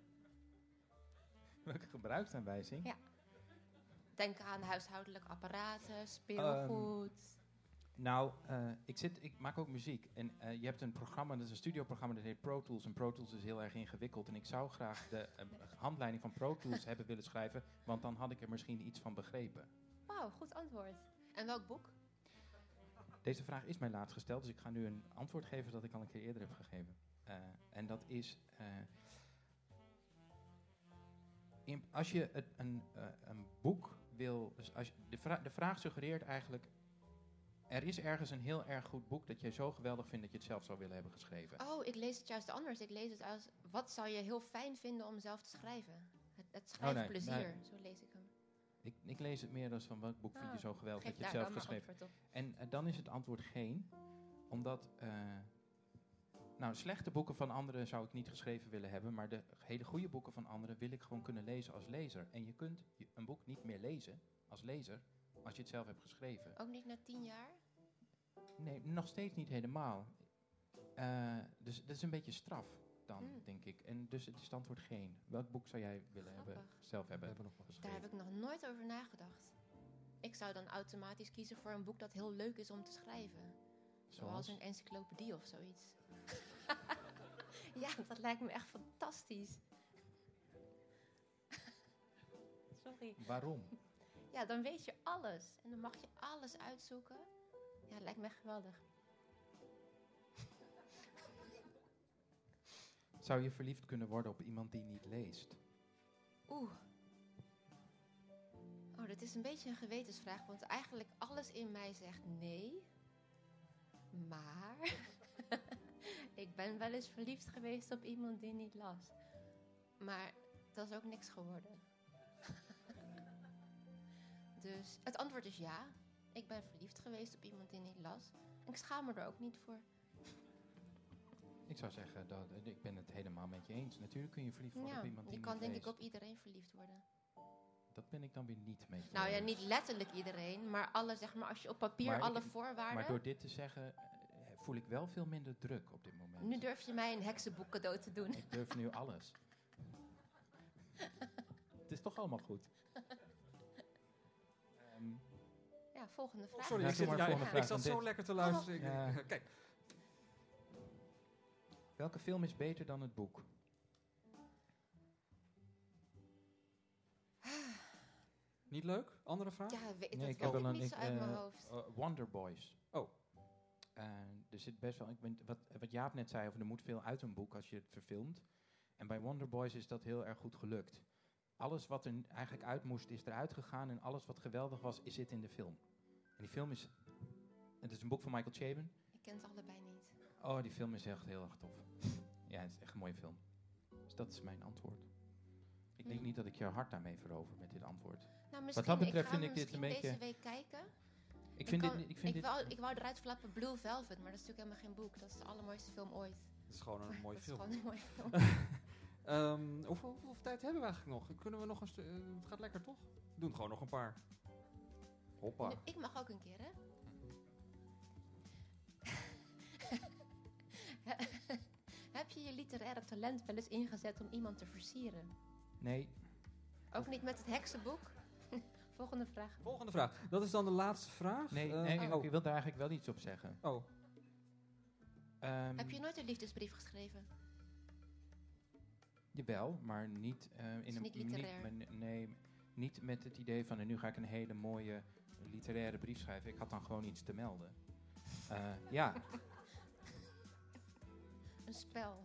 Welke gebruiksaanwijzing? Ja. Denk aan huishoudelijke apparaten, speelgoed. Um, Nou, uh, ik, zit, ik maak ook muziek. En uh, je hebt een programma, dat is een studioprogramma, dat heet Pro Tools. En Pro Tools is heel erg ingewikkeld. En ik zou graag de uh, handleiding van Pro Tools hebben willen schrijven. Want dan had ik er misschien iets van begrepen. Wauw, goed antwoord. En welk boek? Deze vraag is mij laatst gesteld. Dus ik ga nu een antwoord geven dat ik al een keer eerder heb gegeven. Uh, en dat is... Uh, in, als je het, een, uh, een boek wil... Dus als je, de, vra- de vraag suggereert eigenlijk... Er is ergens een heel erg goed boek dat jij zo geweldig vindt dat je het zelf zou willen hebben geschreven. Oh, ik lees het juist anders. Ik lees het als, wat zou je heel fijn vinden om zelf te schrijven? Het, het schrijfplezier, nee, nee. zo lees ik hem. Ik, ik lees het meer als van welk boek Ah, vind je zo geweldig Geef dat je het daar zelf dan maar geschreven antwoord op. En uh, dan is het antwoord geen. Omdat, uh, nou, slechte boeken van anderen zou ik niet geschreven willen hebben. Maar de hele goede boeken van anderen wil ik gewoon kunnen lezen als lezer. En je kunt je een boek niet meer lezen als lezer als je het zelf hebt geschreven. Ook niet na tien jaar? Nee, nog steeds niet helemaal. Uh, dus dat is een beetje straf dan, Hmm. denk ik. En dus het is het antwoord geen. Welk boek zou jij willen Grappig. hebben, zelf hebben, hebben nog Daar geschreven? heb ik nog nooit over nagedacht. Ik zou dan automatisch kiezen voor een boek dat heel leuk is om te schrijven. Zoals Zoals? een encyclopedie of zoiets. Ja, dat lijkt me echt fantastisch. Sorry. Waarom? Ja, dan weet je alles. En dan mag je alles uitzoeken. Ja, dat lijkt me echt geweldig. Zou je verliefd kunnen worden op iemand die niet leest? Oeh. Oh, dat is een beetje een gewetensvraag, want eigenlijk alles in mij zegt nee. Maar ik ben wel eens verliefd geweest op iemand die niet las. Maar dat is ook niks geworden. Dus het antwoord is ja. Ik ben verliefd geweest op iemand die niet las. En ik schaam me er ook niet voor. Ik zou zeggen, dat, uh, ik ben het helemaal met je eens. Natuurlijk kun je verliefd worden Ja, op iemand die je niet kan denk leest. ik op iedereen verliefd worden. Dat ben ik dan weer niet met je Nou ja, eens. niet letterlijk iedereen, maar alle, zeg maar, als je op papier Maar alle ik- voorwaarden... Maar door dit te zeggen, uh, voel ik wel veel minder druk op dit moment. Nu durf je mij een heksenboek cadeau te doen. Ik durf nu alles. Het is toch allemaal goed. Um, Ja, volgende vraag. Oh, sorry, Ja, ik, doe zit, maar ja, volgende ik, ik vraag, zat want zo dit- lekker te luisteren. Ik- Ja. ik- Kijk, welke film is beter dan het boek? niet leuk? Andere vraag? Ja, weet, Nee, dat ik weet heb ik wel een- niet zo ik, uit eh, mijn hoofd. Uh, Wonder Boys. Oh. Uh, er zit best wel, ik ben, wat, wat Jaap net zei, over er moet veel uit een boek als je het verfilmt. En bij Wonder Boys is dat heel erg goed gelukt. Alles wat er eigenlijk uit moest, is eruit gegaan. En alles wat geweldig was, is zit in de film. En die film is... Het is een boek van Michael Chabon. Ik ken ze allebei niet. Oh, die film is echt heel erg tof. Ja, het is echt een mooie film. Dus dat is mijn antwoord. Ik denk Hmm. niet dat ik je hart daarmee verover met dit antwoord. Nou, misschien, dat betreft ik ga vind hem ik dit een misschien beetje- deze week kijken. Ik vind kan- dit... Ik vind ik, dit wou, ik wou eruit flappen Blue Velvet, maar dat is natuurlijk helemaal geen boek. Dat is de allermooiste film ooit. Het is gewoon een mooie dat film. is gewoon een mooie film. Ehm, hoeveel, hoeveel tijd hebben we eigenlijk nog? Kunnen we nog een stu- eh, het gaat lekker, toch? We doen gewoon nog een paar. Hoppa. Nu, ik mag ook een keer, hè? Heb je je literaire talent wel eens ingezet om iemand te versieren? Nee, Ook niet met het heksenboek? Volgende vraag. Volgende vraag. Dat is dan de laatste vraag. Nee, Uh, nee oh. ik wil daar eigenlijk wel iets op zeggen. Oh, Ehm, Heb je nooit een liefdesbrief geschreven? Jawel, maar niet eh, in Is een niet literair? men- nee, niet met het idee van en nu ga ik een hele mooie literaire brief schrijven. Ik had dan gewoon iets te melden. Uh, ja. Een spel.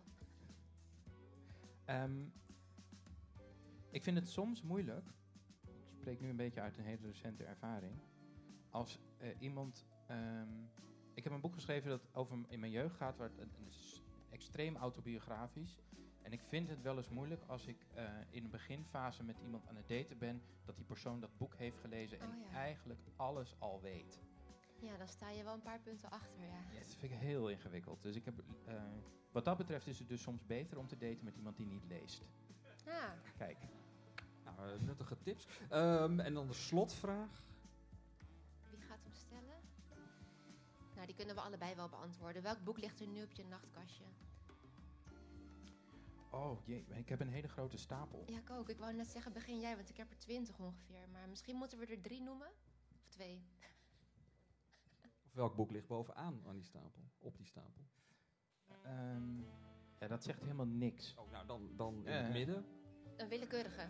Um, ik vind het soms moeilijk. Ik spreek nu een beetje uit een hele recente ervaring. Als uh, iemand. Um, ik heb een boek geschreven dat over m- in mijn jeugd gaat, waar het, het is extreem autobiografisch. En ik vind het wel eens moeilijk als ik uh, in een beginfase met iemand aan het daten ben, dat die persoon dat boek heeft gelezen en Oh ja. eigenlijk alles al weet. Ja, dan sta je wel een paar punten achter, ja. Ja, dat vind ik heel ingewikkeld. Dus ik heb, uh, wat dat betreft is het dus soms beter om te daten met iemand die niet leest. Ja, Kijk. nou, uh, nuttige tips. Um, en dan de slotvraag. wie gaat hem stellen? Nou, die kunnen we allebei wel beantwoorden. Welk boek ligt er nu op je nachtkastje? Oh jee, ik heb een hele grote stapel. Ja, ik ook. Ik wou net zeggen, begin jij, want ik heb er twintig ongeveer. Maar misschien moeten we er drie noemen? Of twee? Of welk boek ligt bovenaan aan die stapel? Op die stapel? Um, ja, dat zegt helemaal niks. Oh, nou, dan, dan in Uh. het midden. Een willekeurige.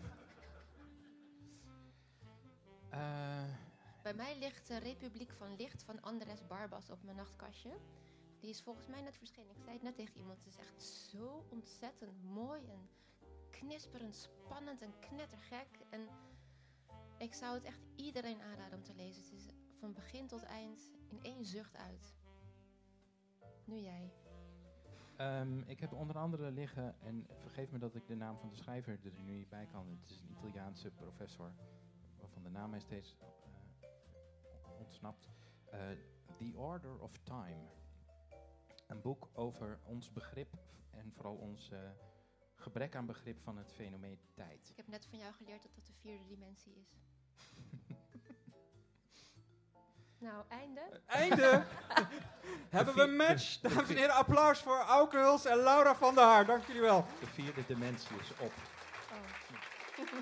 Uh, Bij mij ligt de Republiek van Licht van Andres Barbas op mijn nachtkastje. Die is volgens mij net verschenen. Ik zei het net tegen iemand. Het is echt zo ontzettend mooi en knisperend, spannend en knettergek. En ik zou het echt iedereen aanraden om te lezen. Het is van begin tot eind in één zucht uit. Nu jij. um, ik heb onder andere liggen, en vergeef me dat ik de naam van de schrijver er nu niet bij kan. Het is een Italiaanse professor, waarvan de naam mij steeds uh, ontsnapt. Uh, The Order of Time. Een boek over ons begrip en vooral ons uh, gebrek aan begrip van het fenomeen tijd. Ik heb net van jou geleerd dat dat de vierde dimensie is. Nou, einde. Einde! Hebben we een match? Dames en heren, applaus voor Auke Huls en Laura van der Haar. Dank jullie wel. De vierde dimensie is op. Oh.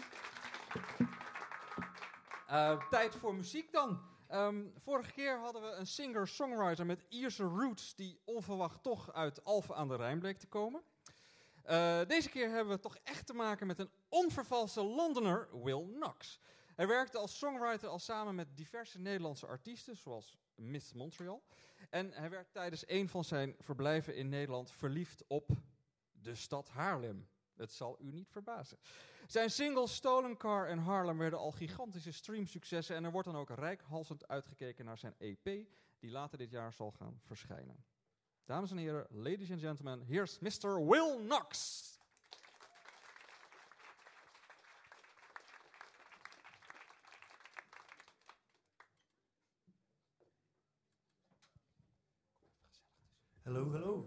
Uh, tijd voor muziek dan. Um, vorige keer hadden we een singer-songwriter met Ierse roots die onverwacht toch uit Alphen aan de Rijn bleek te komen. Uh, deze keer hebben we toch echt te maken met een onvervalste Londener, Will Knox. Hij werkte als songwriter al samen met diverse Nederlandse artiesten, zoals Miss Montreal. En hij werd tijdens een van zijn verblijven in Nederland verliefd op de stad Haarlem. Het zal u niet verbazen. Zijn singles Stolen Car en Harlem werden al gigantische streamsuccessen en er wordt dan ook reikhalzend uitgekeken naar zijn E P, die later dit jaar zal gaan verschijnen. Dames en heren, ladies and gentlemen, here's mister Will Knox. Hello, hello.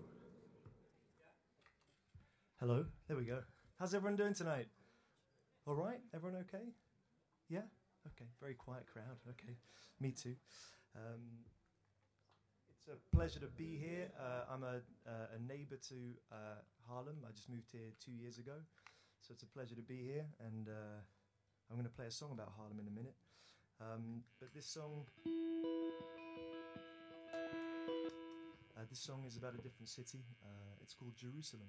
Hello, there we go. How's everyone doing tonight? All right? Everyone okay? Yeah? Okay, very quiet crowd. Okay, me too. Um, it's a pleasure to be here. Uh, I'm a, uh, a neighbor to uh, Harlem. I just moved here two years ago. So it's a pleasure to be here. And uh, I'm going to play a song about Harlem in a minute. Um, but this song... Uh, this song is about a different city. Uh, it's called Jerusalem.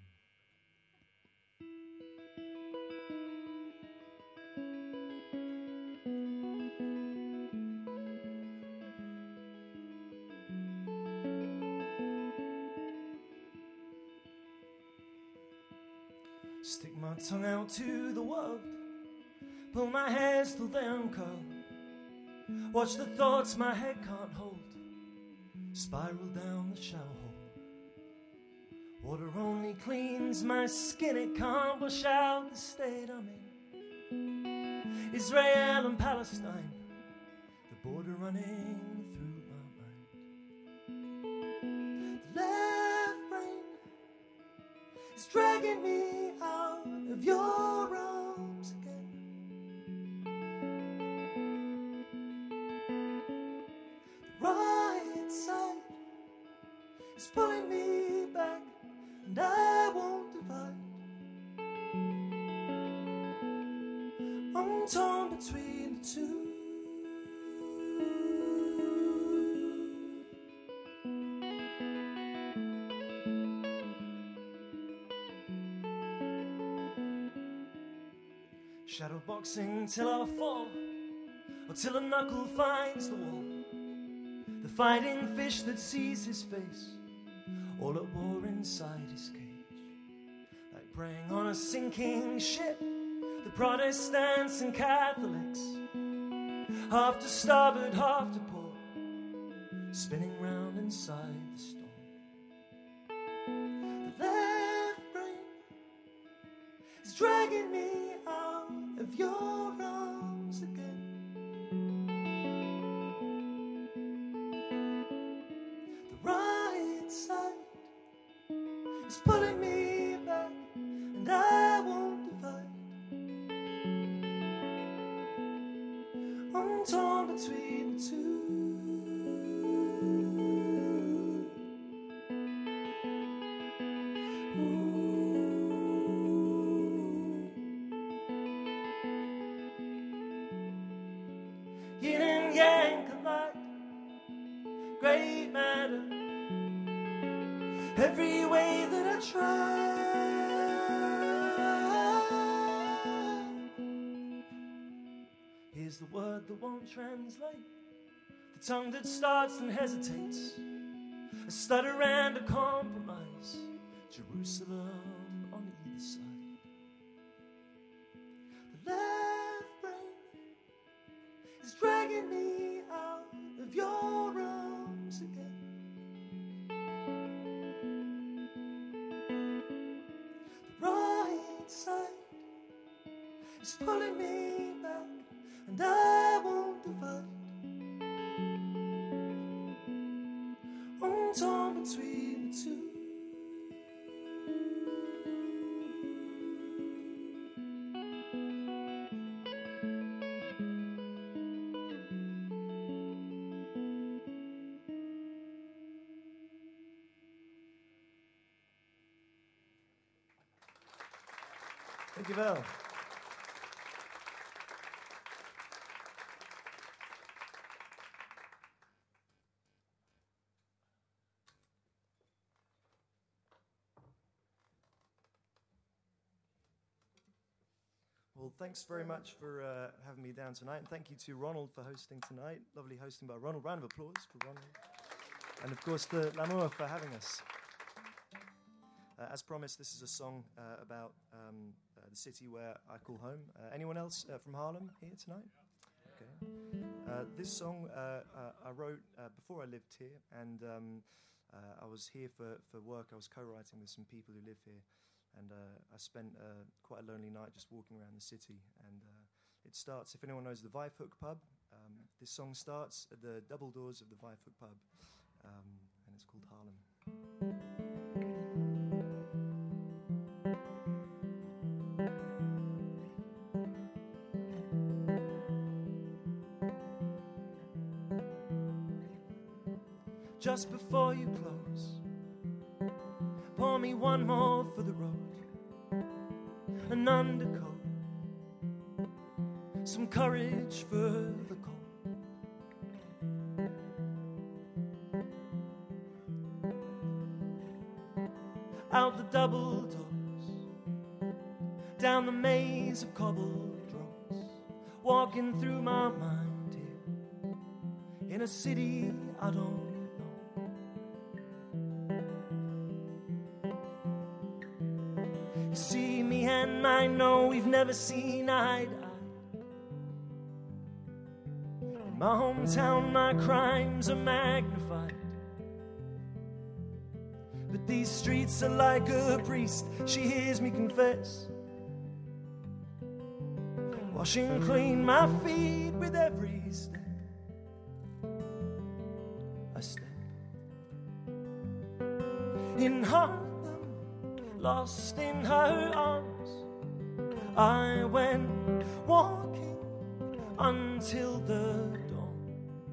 Stick my tongue out to the world, pull my hair till they uncurl, watch the thoughts my head can't hold spiral down the shower hole. Water only cleans my skin, it can't wash out the state I'm in. Israel and Palestine, the border running through my mind. The left brain is dragging me out of your arms again. The right side is pulling me back, and I won't divide. I'm torn between the two. Shadowboxing till I fall, or till a knuckle finds the wall. The fighting fish that sees his face, all at war inside his cage. Like preying on a sinking ship, the Protestants and Catholics, half to starboard, half to port, spinning round inside the storm. The left brain is dragging me out of your arms again. The right side is pulling me back, and I won't divide. I'm torn between the two. Yin and yang collide, great matter. Every way that I try, here's the word that won't translate, the tongue that starts and hesitates, a stutter and a compromise, Jerusalem on either side. The left brain is dragging me out of your arms again. The right side is pulling me back, and I won't divide. I'm torn between the two. Dankjewel. Well, thanks very much for uh, having me down tonight, and thank you to Ronald for hosting tonight. Lovely hosting by Ronald. Round of applause for Ronald. And of course, the L'Amour for having us. Uh, as promised, this is a song uh, about um, uh, the city where I call home. Uh, anyone else uh, from Harlem here tonight? Okay. Uh, this song uh, uh, I wrote uh, before I lived here, and um, uh, I was here for, for work. I was co-writing with some people who live here, and uh, I spent uh, quite a lonely night just walking around the city. And uh, it starts, if anyone knows the Vijfhoek pub, um, this song starts at the double doors of the Vijfhoek pub, um, and it's called Harlem. Just before you close, pour me one more for the road, an undercoat, some courage for the cold. Out the double doors, down the maze of cobbled roads, walking through my mind here, in a city I don't know. You see me and I know we've never seen eye to eye. In my hometown my crimes are magnified, but these streets are like a priest. She hears me confess, washing clean my feet with every step I step. In Harlem, lost in her arms, I went walking until the dawn.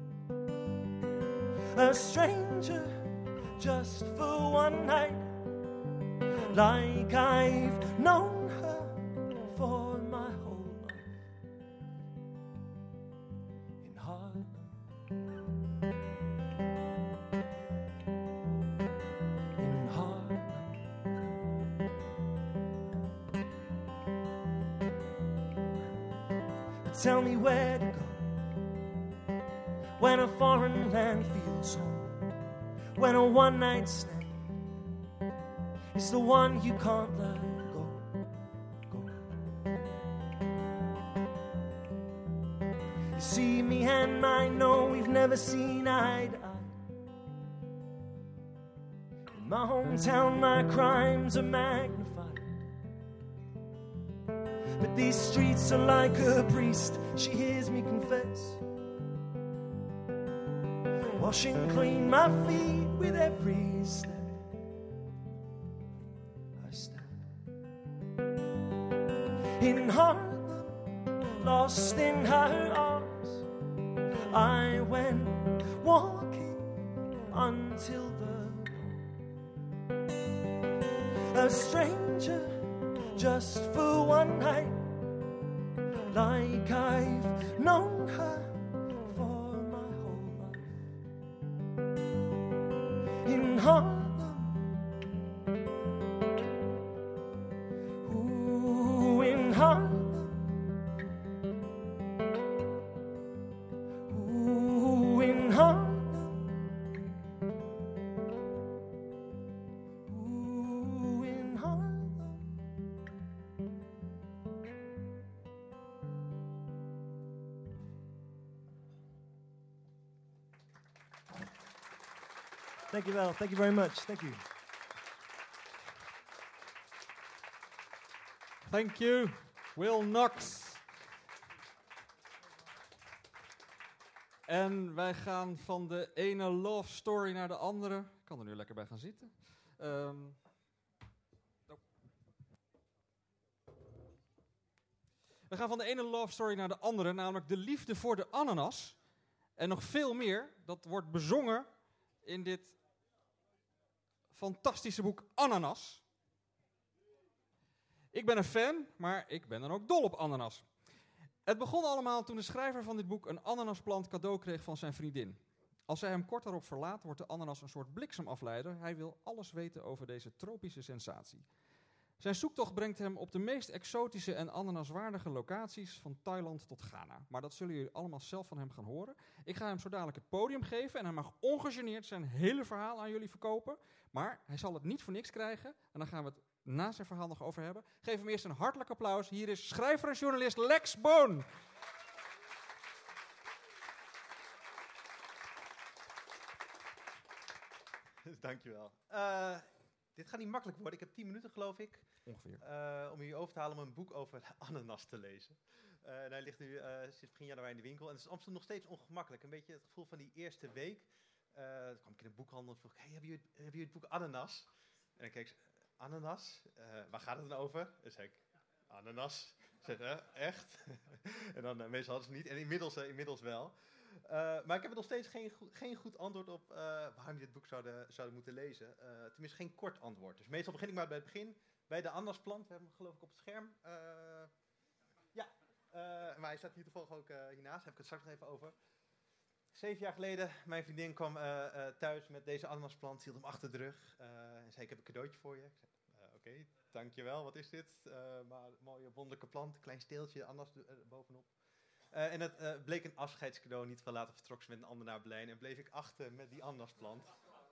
A stranger just for one night, like I've known her for my whole life. In Harlem, in Harlem, tell me where to go when a foreign land feels home, when a one-night stand is the one you can't let go, go. You see me and I know we've never seen eye to eye. In my hometown, my crimes are magnified, but these streets are like a priest. She hears me confess, washing clean my feet with every step I step. In Harlem, lost in her arms, I went walking until the a stranger just for one night, like I've known her for my whole life. In Harlem, ooh, in Harlem, ooh, in Harlem. Thank you, Val. Thank you very much. Thank you. Thank you, Will Knox. En wij gaan van de ene love story naar de andere. Ik kan er nu lekker bij gaan zitten. Um, oh. We gaan van de ene love story naar de andere, namelijk de liefde voor de ananas. En nog veel meer, dat wordt bezongen in dit fantastische boek Ananas. Ik ben een fan, maar ik ben dan ook dol op ananas. Het begon allemaal toen de schrijver van dit boek een ananasplant cadeau kreeg van zijn vriendin. Als zij hem kort daarop verlaat, wordt de ananas een soort bliksemafleider. Hij wil alles weten over deze tropische sensatie. Zijn zoektocht brengt hem op de meest exotische en ananaswaardige locaties, van Thailand tot Ghana. Maar dat zullen jullie allemaal zelf van hem gaan horen. Ik ga hem zo dadelijk het podium geven en hij mag ongegeneerd zijn hele verhaal aan jullie verkopen. Maar hij zal het niet voor niks krijgen en dan gaan we het na zijn verhaal nog over hebben. Geef hem eerst een hartelijk applaus. Hier is schrijver en journalist Lex Boon. Dankjewel. Uh, dit gaat niet makkelijk worden. Ik heb tien minuten, geloof ik, ongeveer, uh, om jullie over te halen om een boek over ananas te lezen. Uh, en hij ligt nu uh, sinds begin januari in de winkel. En het is absoluut nog steeds ongemakkelijk. Een beetje het gevoel van die eerste week. Uh, toen kwam ik in een boekhandel en vroeg ik, hey, hebben jullie, hebben jullie het boek Ananas? En dan keek ze, ananas? Uh, waar gaat het dan over? En dan zei ik, ananas. Zeg, uh, echt? En dan uh, meestal hadden ze niet. En inmiddels, uh, inmiddels wel. Uh, maar ik heb er nog steeds geen, go- geen goed antwoord op uh, waarom je dit boek zouden, zouden moeten lezen. Uh, tenminste, geen kort antwoord. Dus meestal begin ik maar bij het begin. Bij de ananasplant. We hebben hem geloof ik op het scherm. Uh, ja, uh, maar hij staat hier toevallig ook uh, hiernaast. Daar heb ik het straks nog even over. Zeven jaar geleden, mijn vriendin kwam uh, uh, thuis met deze ananasplant. Ze hield hem achter de rug. Uh, en zei, ik heb een cadeautje voor je. Ik zei, uh, oké, okay, dankjewel. Wat is dit? Uh, maar een mooie wonderlijke plant. Klein steeltje, ananas uh, bovenop. Uh, en het uh, bleek een afscheidscadeau. Niet veel later vertrok ze met een ander naar Berlijn. En bleef ik achter met die ananasplant.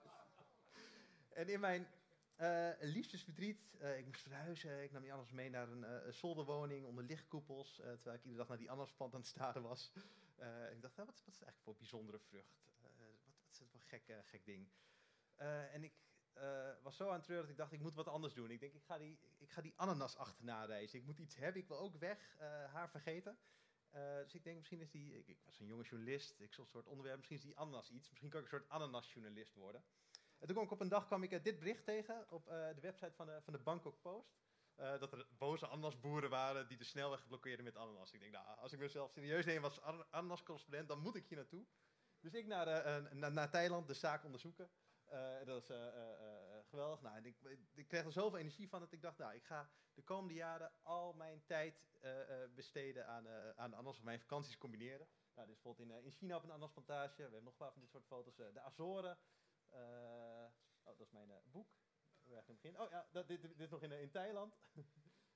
En in mijn uh, liefdesverdriet, uh, ik moest verhuizen. Ik nam die ananas mee naar een uh, zolderwoning onder lichtkoepels. Uh, terwijl ik iedere dag naar die ananasplant aan het staren was. Uh, en ik dacht, nou, wat, wat is het eigenlijk voor bijzondere vrucht? Uh, wat, wat is het voor een gek, uh, gek ding? Uh, en ik uh, was zo aan het treuren dat ik dacht, ik moet wat anders doen. Ik denk, ik ga die, ik ga die ananas achterna reizen. Ik moet iets hebben, ik wil ook weg, uh, haar vergeten. Uh, dus ik denk, misschien is die... Ik, ik was een jonge journalist, ik zocht een soort onderwerp. Misschien is die ananas iets. Misschien kan ik een soort ananasjournalist worden. En toen kwam ik op een dag kwam ik uh, dit bericht tegen op uh, de website van de, van de Bangkok Post. Uh, dat er boze ananasboeren waren die de snelweg blokkeerden met ananas. Ik denk, nou, als ik mezelf serieus neem als an- ananascorrespondent, dan moet ik hier naartoe. Dus ik naar, uh, uh, naar, naar Thailand de zaak onderzoeken. Uh, dat is uh, uh, uh, geweldig. Nou, en ik, ik kreeg er zoveel energie van dat ik dacht, nou, ik ga de komende jaren al mijn tijd uh, uh, besteden aan, uh, aan ananas, of mijn vakanties combineren. Nou, dit is bijvoorbeeld in, uh, in China op een anasplantage. We hebben nog een paar van dit soort foto's. Uh, de Azoren. Uh, oh, dat is mijn uh, boek. Oh ja, dat, dit, dit is nog in, in Thailand.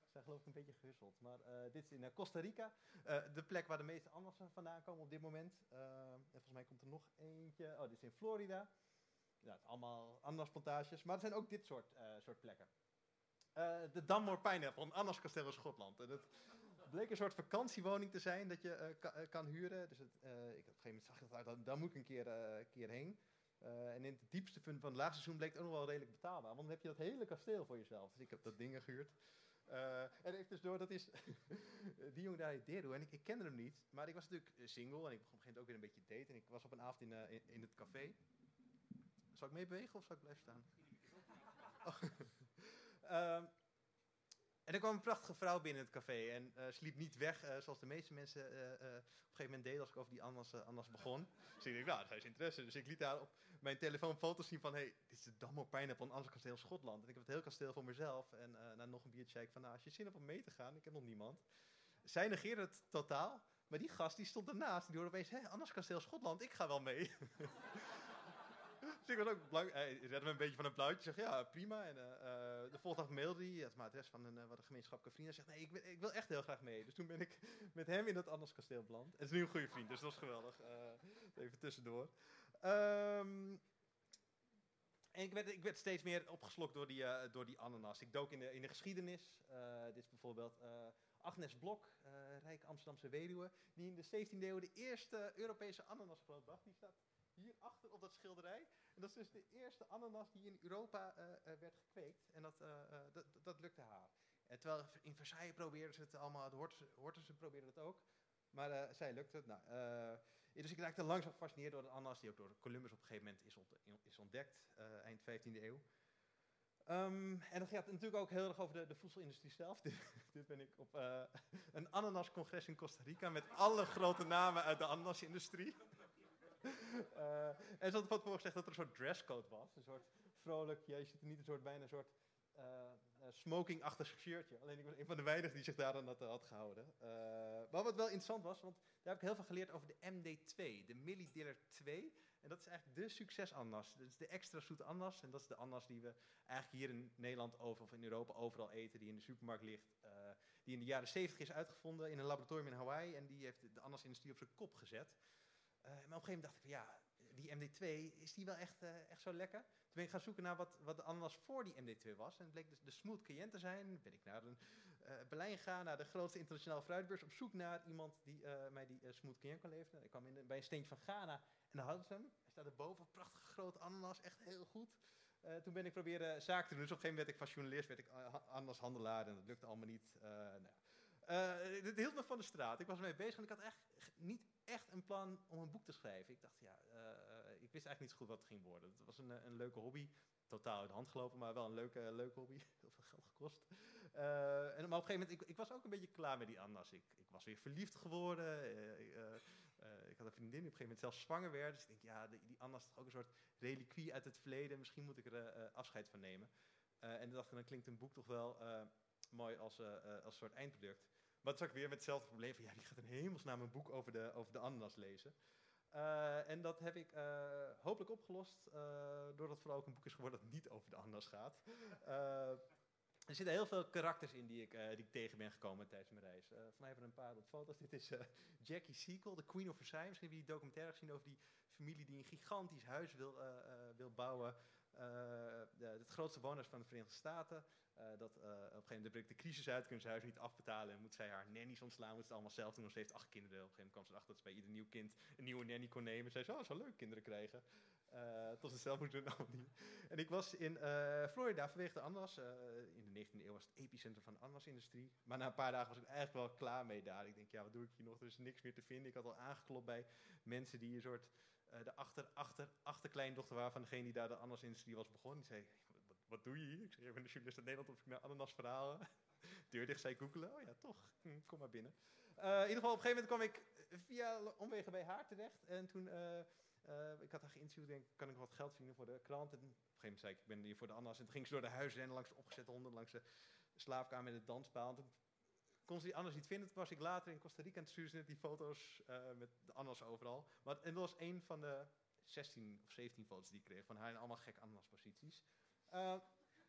Ze zijn geloof ik een beetje gewisseld. Maar uh, dit is in uh, Costa Rica. Uh, de plek waar de meeste ananassen vandaan komen op dit moment. Uh, en volgens mij komt er nog eentje. Oh, dit is in Florida. Ja, het is allemaal ananasplantages. Maar er zijn ook dit soort, uh, soort plekken. Uh, de Dunmore Pineapple, een ananaskasteel in Schotland. En het bleek een soort vakantiewoning te zijn dat je uh, ka- uh, kan huren. Dus het, uh, ik, op een gegeven moment zag ik dat uit, daar moet ik een keer, uh, keer heen. Uh, en in het diepste van, van het laagseizoen bleek het ook nog wel redelijk betaalbaar. Want dan heb je dat hele kasteel voor jezelf. Dus ik heb dat ding gehuurd. Uh, en even dus door, dat is die jongen daar heet Deru. En ik, ik kende hem niet, maar ik was natuurlijk single en ik begon op een gegeven moment ook weer een beetje te daten. En ik was op een avond in, uh, in, in het café. Zal ik meebewegen of zal ik blijven staan? Oh. um, en er kwam een prachtige vrouw binnen het café en uh, ze liep niet weg uh, zoals de meeste mensen uh, uh, op een gegeven moment deden als ik over die Annas, uh, Annas begon. Dus ik dacht, nou, dat is interesse. Dus ik liet daar op mijn telefoon foto's zien van, hé, hey, dit is de Dunmore Pineapple, een Annas kasteel Schotland. En ik heb het hele kasteel voor mezelf. En uh, na nog een biertje zei ik van, nou, als je zin hebt om mee te gaan, ik heb nog niemand. Zij negeerde het totaal, maar die gast die stond ernaast. Die hoorde opeens, hé, Annas kasteel Schotland, ik ga wel mee. Dus ik was ook blank, hij redde me een beetje van een pluitje. Zeg ja, prima. En uh, uh, de volgende dag mailde hij, dat is mijn adres van een, uh, wat een gemeenschappelijke vriend. Hij zegt, nee, ik, wil- ik wil echt heel graag mee. Dus toen ben ik met hem in dat Annas kasteel beland. Het is nu een goede vriend, dus dat was geweldig. Uh, even tussendoor. Um, en ik werd, ik werd steeds meer opgeslokt door die, uh, door die ananas. Ik dook in de, in de geschiedenis. Uh, dit is bijvoorbeeld uh, Agnes Blok, uh, rijke Amsterdamse weduwe, die in de zeventiende eeuw de eerste Europese ananas grootbracht. Die staat hierachter op dat schilderij. En dat is dus de eerste ananas die in Europa uh, uh, werd gekweekt. En dat, uh, uh, dat, dat lukte haar. En terwijl in Versailles probeerden ze het allemaal, de Hortussen probeerden het ook. Maar uh, zij lukte het. Nou, uh, dus ik raakte langzaam gefascineerd door de ananas, die ook door Columbus op een gegeven moment is, ont, is ontdekt, uh, eind vijftiende eeuw. Um, en dat gaat natuurlijk ook heel erg over de, de voedselindustrie zelf. Dit ben ik op uh, een ananascongres in Costa Rica met alle grote namen uit de ananasindustrie. Uh, en ze had van tevoren gezegd dat er een soort dresscode was. Een soort vrolijk, ja, je ziet er niet een soort, bijna een soort uh, uh, smoking-achtig shirtje. Alleen ik was een van de weinigen die zich daar aan had, had gehouden. Uh, maar wat wel interessant was, want daar heb ik heel veel geleerd over de M D twee, de Millie Diller twee. En dat is eigenlijk de succes-ananas. Dat is de extra zoete ananas. En dat is de ananas die we eigenlijk hier in Nederland over, of in Europa overal eten, die in de supermarkt ligt. Uh, die in de jaren zeventig is uitgevonden in een laboratorium in Hawaii. En die heeft de ananasindustrie op zijn kop gezet. Uh, maar op een gegeven moment dacht ik van ja, die M D twee, is die wel echt, uh, echt zo lekker? Toen ben ik gaan zoeken naar wat, wat de ananas voor die M D twee was. En het bleek dus de Smooth Cayenne te zijn. Ben ik naar een uh, Berlijn gegaan, naar de grootste internationale fruitbeurs, op zoek naar iemand die uh, mij die uh, Smooth Cayenne kon leveren. Ik kwam in de, bij een steentje van Ghana en daar hadden ze hem. Hij staat erboven, prachtige grote ananas, echt heel goed. Uh, toen ben ik proberen zaken te doen. Dus op een gegeven moment werd ik van journalist, werd ik uh, ananashandelaar en dat lukte allemaal niet. Uh, nou ja. Uh, dit hield me van de straat. Ik was ermee bezig en ik had echt niet echt een plan om een boek te schrijven. Ik dacht, ja, uh, ik wist eigenlijk niet zo goed wat het ging worden. Het was een, een leuke hobby. Totaal uit de hand gelopen, maar wel een leuke, leuke hobby. Heel veel geld gekost. Uh, en, maar op een gegeven moment, ik, ik was ook een beetje klaar met die ananas. Ik, ik was weer verliefd geworden. Uh, uh, uh, ik had een vriendin die op een gegeven moment zelfs zwanger werd. Dus ik denk, ja, die, die ananas is toch ook een soort reliquie uit het verleden. Misschien moet ik er uh, afscheid van nemen. Uh, en toen dacht ik, dan klinkt een boek toch wel uh, mooi als, uh, uh, als soort eindproduct. Maar toen zag ik weer met hetzelfde probleem van, ja, wie gaat in hemelsnaam een boek over de, over de ananas lezen? Uh, en dat heb ik uh, hopelijk opgelost, uh, doordat het vooral ook een boek is geworden dat niet over de ananas gaat. Uh, er zitten heel veel karakters in die ik, uh, die ik tegen ben gekomen tijdens mijn reis. Uh, van mij hebben er een paar op foto's. Dit is uh, Jackie Sequel, de Queen of Versailles. Misschien heb je die documentaire gezien over die familie die een gigantisch huis wil, uh, uh, wil bouwen. Uh, de, het grootste woonhuis van de Verenigde Staten. Uh, dat uh, op een gegeven moment breekt de crisis uit, kunnen ze huis niet afbetalen en moet zij haar nannies ontslaan, moet ze het allemaal zelf doen. Ze heeft acht kinderen. Op een gegeven moment kwam ze erachter dat ze bij ieder nieuw kind een nieuwe nanny kon nemen. Zij zei, oh, zou leuk kinderen krijgen. Uh, tot ze het zelf moeten doen. En ik was in uh, Florida vanwege de ananas. Uh, in de negentiende eeuw was het epicentrum van de ananasindustrie. Maar na een paar dagen was ik eigenlijk wel klaar mee daar. Ik denk, ja, wat doe ik hier nog? Er is niks meer te vinden. Ik had al aangeklopt bij mensen die een soort uh, de achter, achter, achterkleindochter waren van degene die daar de ananasindustrie was begonnen. Die zei, wat doe je hier? Ik zeg, ik ben de journalist uit Nederland, of ik naar ananasverhalen. Deur dicht, zei googelen. Oh ja, toch. Hm, kom maar binnen. Uh, in ieder geval, op een gegeven moment kwam ik via omwegen bij haar terecht. En toen, uh, uh, ik had haar geïnterviewd, denk kan ik nog wat geld verdienen voor de krant? En op een gegeven moment zei ik, ik ben hier voor de ananas. En toen ging ze door de huizen rennen, langs de opgezette honden, langs de slaapkamer met het danspaal. En toen kon ze die ananas niet vinden. Toen was ik later in Costa Rica en toen stuurde ze net die foto's uh, met de ananas overal. Maar, en dat was een van de zestien of zeventien foto's die ik kreeg van haar in allemaal gekke ananasposities. Uh,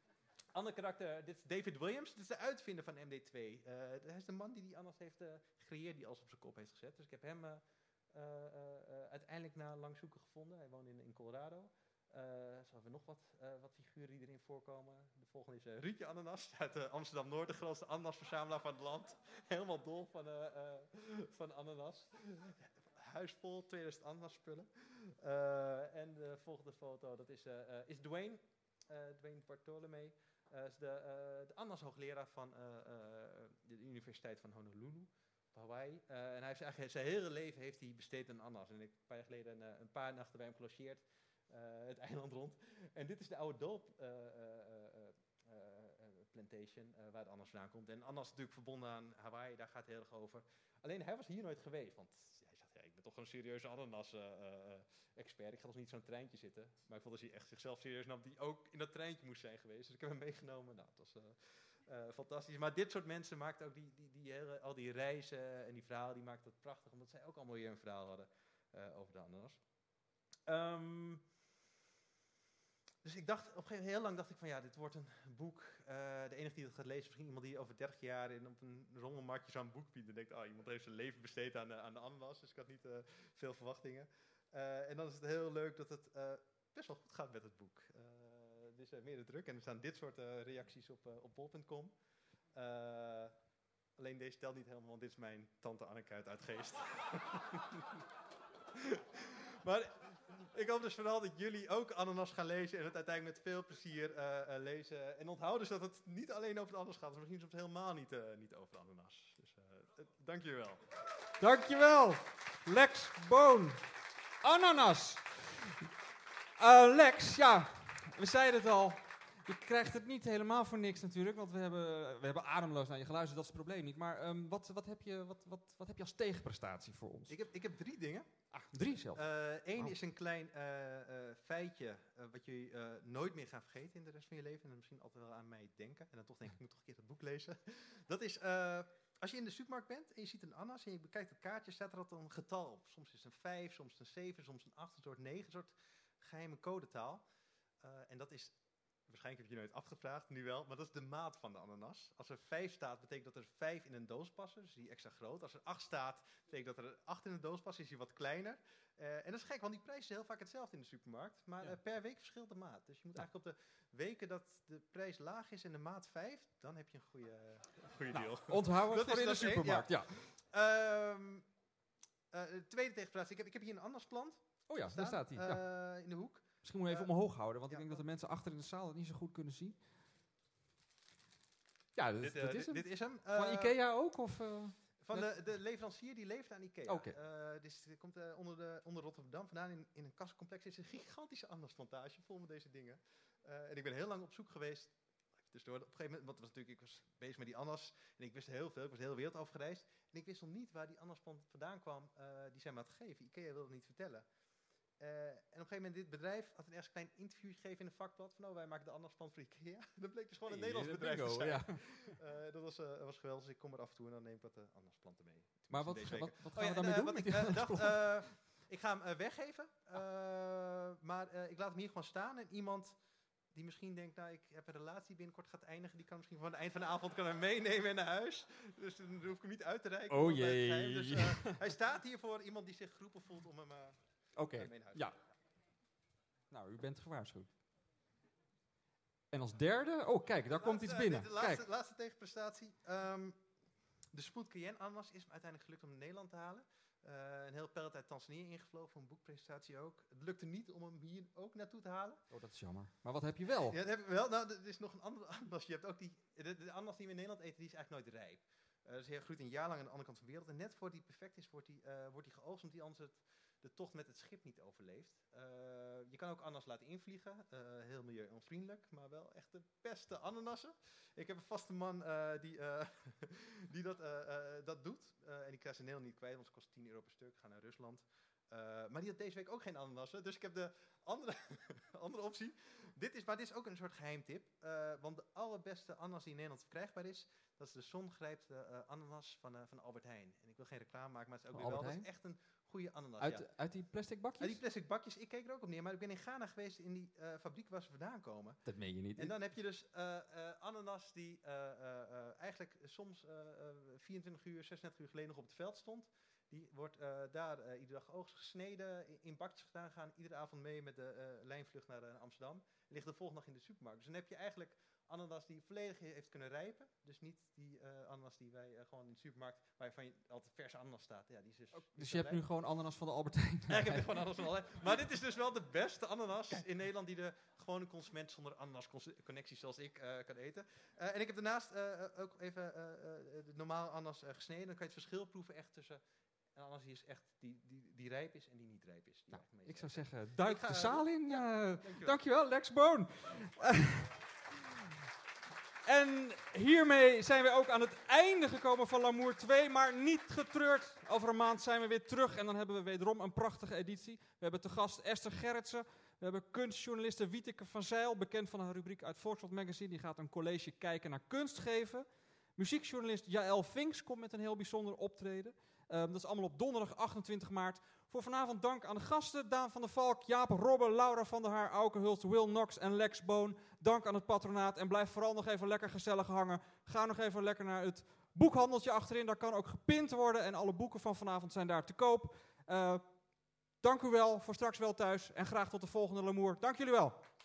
Ander karakter, dit is David Williams. Dit is de uitvinder van M D twee. Uh, hij is de man die die ananas heeft uh, gecreëerd, die alles op zijn kop heeft gezet. Dus ik heb hem uh, uh, uh, uh, uiteindelijk na lang zoeken gevonden. Hij woont in, in Colorado. Uh, zo hebben we nog wat, uh, wat figuren die erin voorkomen. De volgende is uh, Ruudje Ananas uit uh, Amsterdam-Noord, de grootste ananasverzamelaar van het land. Helemaal dol van, uh, uh, van ananas. Huis vol, tweeduizend ananasspullen. Uh, en de volgende foto, dat is, uh, uh, is Dwayne. Uh, Dwayne Bartolome. Uh, is de, uh, de ananashoogleraar van uh, uh, de Universiteit van Honolulu. Hawaii. Uh, en hij heeft eigenlijk zijn hele leven heeft hij besteed aan ananas. En ik heb een paar jaar geleden een, een paar nachten bij hem gelogeerd. Uh, het eiland rond. En dit is de oude doop uh, uh, uh, uh, uh, plantation uh, waar de ananas vandaan komt. En ananas is natuurlijk verbonden aan Hawaii, daar gaat het heel erg over. Alleen hij was hier nooit geweest, want hij zegt, ja, ik ben toch een serieuze ananas-expert. Uh, uh, ik ga dus niet zo'n treintje zitten. Maar ik vond dat hij echt zichzelf serieus nam, die ook in dat treintje moest zijn geweest. Dus ik heb hem meegenomen. Nou, dat was uh, uh, fantastisch. Maar dit soort mensen maakten ook die, die, die hele, al die reizen en die verhalen, die maakten het prachtig. Omdat zij ook allemaal weer een verhaal hadden uh, over de ananas. Um, Dus ik dacht, op een gegeven moment heel lang dacht ik van ja, dit wordt een boek. Uh, de enige die het gaat lezen is misschien iemand die over dertig jaar in, op een rommelmarktje zo'n boek biedt. En denkt, oh, iemand heeft zijn leven besteed aan, uh, aan de ananas. Dus ik had niet uh, veel verwachtingen. Uh, en dan is het heel leuk dat het uh, best wel goed gaat met het boek. Uh, het is uh, meer de druk en er staan dit soort uh, reacties op, uh, op bol punt com. Uh, alleen deze telt niet helemaal, want dit is mijn tante Anneke uit Uitgeest. Maar ik hoop dus vooral dat jullie ook ananas gaan lezen en het uiteindelijk met veel plezier uh, uh, lezen. En onthoud dus dat het niet alleen over de ananas gaat, maar misschien soms helemaal niet, uh, niet over de ananas. Dus uh, dank je wel. Dankjewel, Lex Boon. Ananas. Uh, Lex, ja, we zeiden het al. Je krijgt het niet helemaal voor niks natuurlijk, want we hebben, we hebben ademloos naar je geluisterd, dat is het probleem niet. Maar um, wat, wat, heb je, wat, wat, wat heb je als tegenprestatie voor ons? Ik heb, ik heb drie dingen. Ah, drie zelfs. Eén uh, oh. is een klein uh, uh, feitje uh, wat jullie uh, nooit meer gaan vergeten in de rest van je leven. En dan misschien altijd wel aan mij denken. En dan toch denk ik, ik moet toch een keer het boek lezen. Dat is, uh, als je in de supermarkt bent en je ziet een ananas en je bekijkt het kaartje, staat er altijd een getal op. Soms is het een vijf, soms een zeven, soms een acht, een soort negen, een soort geheime codetaal. Uh, en dat is... Waarschijnlijk heb je je nooit afgevraagd, nu wel, maar dat is de maat van de ananas. Als er vijf staat, betekent dat er vijf in een doos passen, dus die extra groot. Als er acht staat, betekent dat er acht in een doos passen, is die wat kleiner. Uh, en dat is gek, want die prijs is heel vaak hetzelfde in de supermarkt, maar ja. uh, per week verschilt de maat. Dus je moet ja. eigenlijk op de weken dat de prijs laag is en de maat vijf, dan heb je een goede, uh, goede nou, deal. Onthoud het voor in de supermarkt, ja. ja. Um, uh, de tweede tegenplaats, ik heb, ik heb hier een anasplant. Oh ja, staan, daar staat hij. Ja. Uh, in de hoek. Misschien moet je even uh, omhoog houden, want ja, ik denk dat de mensen achter in de zaal het niet zo goed kunnen zien. Ja, dat, dit, uh, dat is dit, hem. dit is hem. Uh, Van Ikea ook? Of, uh, van de, de leverancier die leeft aan Ikea. Okay. Uh, dus het komt uh, onder, de, onder Rotterdam vandaan in, in een kassencomplex. Het is een gigantische ananasplantage vol met deze dingen. Uh, en ik ben heel lang op zoek geweest. Dus door, op een gegeven moment, want was natuurlijk, ik was bezig met die ananas en ik wist heel veel, ik was de hele wereld afgereisd. En ik wist nog niet waar die ananasplant vandaan kwam uh, die zij me had gegeven. Ikea wilde het niet vertellen. Uh, en op een gegeven moment, dit bedrijf had een ergens klein interview gegeven in een vakblad. Van, oh, wij maken de ananasplant voor Ikea. Dat bleek dus gewoon een hey, Nederlands bedrijf bingo, te zijn. Ja. Uh, dat was, uh, was geweldig, dus ik kom er af en toe en dan neem ik wat uh, ananasplanten mee. Maar wat, wat, wat gaan oh, ja, we daarmee uh, doen? Wat ik uh, dacht, uh, ik ga hem uh, weggeven. Uh, maar uh, ik laat hem hier gewoon staan. En iemand die misschien denkt, nou, ik heb een relatie die binnenkort gaat eindigen. Die kan misschien van het eind van de avond kan hem meenemen naar huis. Dus dan hoef ik hem niet uit te reiken. Oh jee. Dus uh, hij staat hier voor iemand die zich geroepen voelt om hem uh, Oké, okay. uh, mee naar huis ja. te nemen. Nou, u bent gewaarschuwd. En als derde... Oh, kijk, daar komt iets binnen. De laatste, kijk. laatste tegenprestatie. Um, de Spoed Cayenne ananas is me uiteindelijk gelukt om in Nederland te halen. Uh, een heel pellet uit Tanzania ingevlogen voor een boekpresentatie ook. Het lukte niet om hem hier ook naartoe te halen. Oh, dat is jammer. Maar wat heb je wel? Ja, dat heb ik wel. Nou, er is nog een andere ananas. Je hebt ook die... De, de ananas die we in Nederland eten, die is eigenlijk nooit rijp. Uh, dus hij groeit een jaar lang aan de andere kant van de wereld. En net voordat hij perfect is, wordt hij uh, wordt hij geoogst, omdat hij anders het... de tocht met het schip niet overleeft. Uh, je kan ook ananas laten invliegen. Uh, heel milieuonvriendelijk, maar wel echt de beste ananassen. Ik heb een vaste man uh, die, uh, die dat, uh, uh, dat doet. Uh, en die krijgt zijn heel niet kwijt, want het kost tien euro per stuk. Ga naar Rusland. Uh, maar die had deze week ook geen ananassen. Dus ik heb de andere, andere optie. Dit is, maar dit is ook een soort geheimtip. Uh, want de allerbeste ananas die in Nederland verkrijgbaar is, dat is de zongrijpte uh, ananas van, uh, van Albert Heijn. En ik wil geen reclame maken, maar het is ook weer wel. Dat is echt een goede ananas. Uit, ja. uit die plastic bakjes? Uit die plastic bakjes, ik keek er ook op neer. Maar ik ben in Ghana geweest in die uh, fabriek waar ze vandaan komen. Dat meen je niet. En dan heb je dus uh, uh, ananas die uh, uh, uh, eigenlijk soms uh, uh, vierentwintig uur, zesendertig uur geleden nog op het veld stond. Die wordt uh, daar uh, iedere dag oogst gesneden, in, in bakjes gedaan, gaan iedere avond mee met de uh, lijnvlucht naar uh, Amsterdam. En ligt de volgende dag in de supermarkt. Dus dan heb je eigenlijk ananas die volledig heeft kunnen rijpen. Dus niet die uh, ananas die wij uh, gewoon in de supermarkt, waarvan je altijd verse ananas staat. Ja, die is dus Oh, dus je hebt nu gewoon ananas van de Albert Heijn. Ja, ik heb nu gewoon ananas van de Albert Heijn. Maar dit is dus wel de beste ananas in Nederland die de gewone consument zonder ananas-connecties zoals ik uh, kan eten. Uh, en ik heb daarnaast uh, ook even uh, uh, de normale ananas uh, gesneden. Dan kan je het verschil proeven echt tussen een ananas die, is echt, die, die, die rijp is en die niet rijp is. Die Nou, echt ik meest zou rijp zeggen, duik Ik ga, de uh, zaal in. ja, Uh, Dankjewel. dankjewel, Lex Boon. En hiermee zijn we ook aan het einde gekomen van L'Amour twee, maar niet getreurd. Over een maand zijn we weer terug en dan hebben we wederom een prachtige editie. We hebben te gast Esther Gerritsen. We hebben kunstjournaliste Wieteke van Zijl, bekend van haar rubriek uit Volkskrant Magazine. Die gaat een college kijken naar kunst geven. Muziekjournalist Jaël Vinks komt met een heel bijzonder optreden. Um, dat is allemaal op donderdag achtentwintig maart. Voor vanavond dank aan de gasten. Daan van der Valk, Jaap Robbe, Laura van der Haar, Auke Hulst, Will Knox en Lex Boon. Dank aan het patronaat en blijf vooral nog even lekker gezellig hangen. Ga nog even lekker naar het boekhandeltje achterin. Daar kan ook gepint worden en alle boeken van vanavond zijn daar te koop. Uh, dank u wel, voor straks wel thuis en graag tot de volgende L'Amour. Dank jullie wel.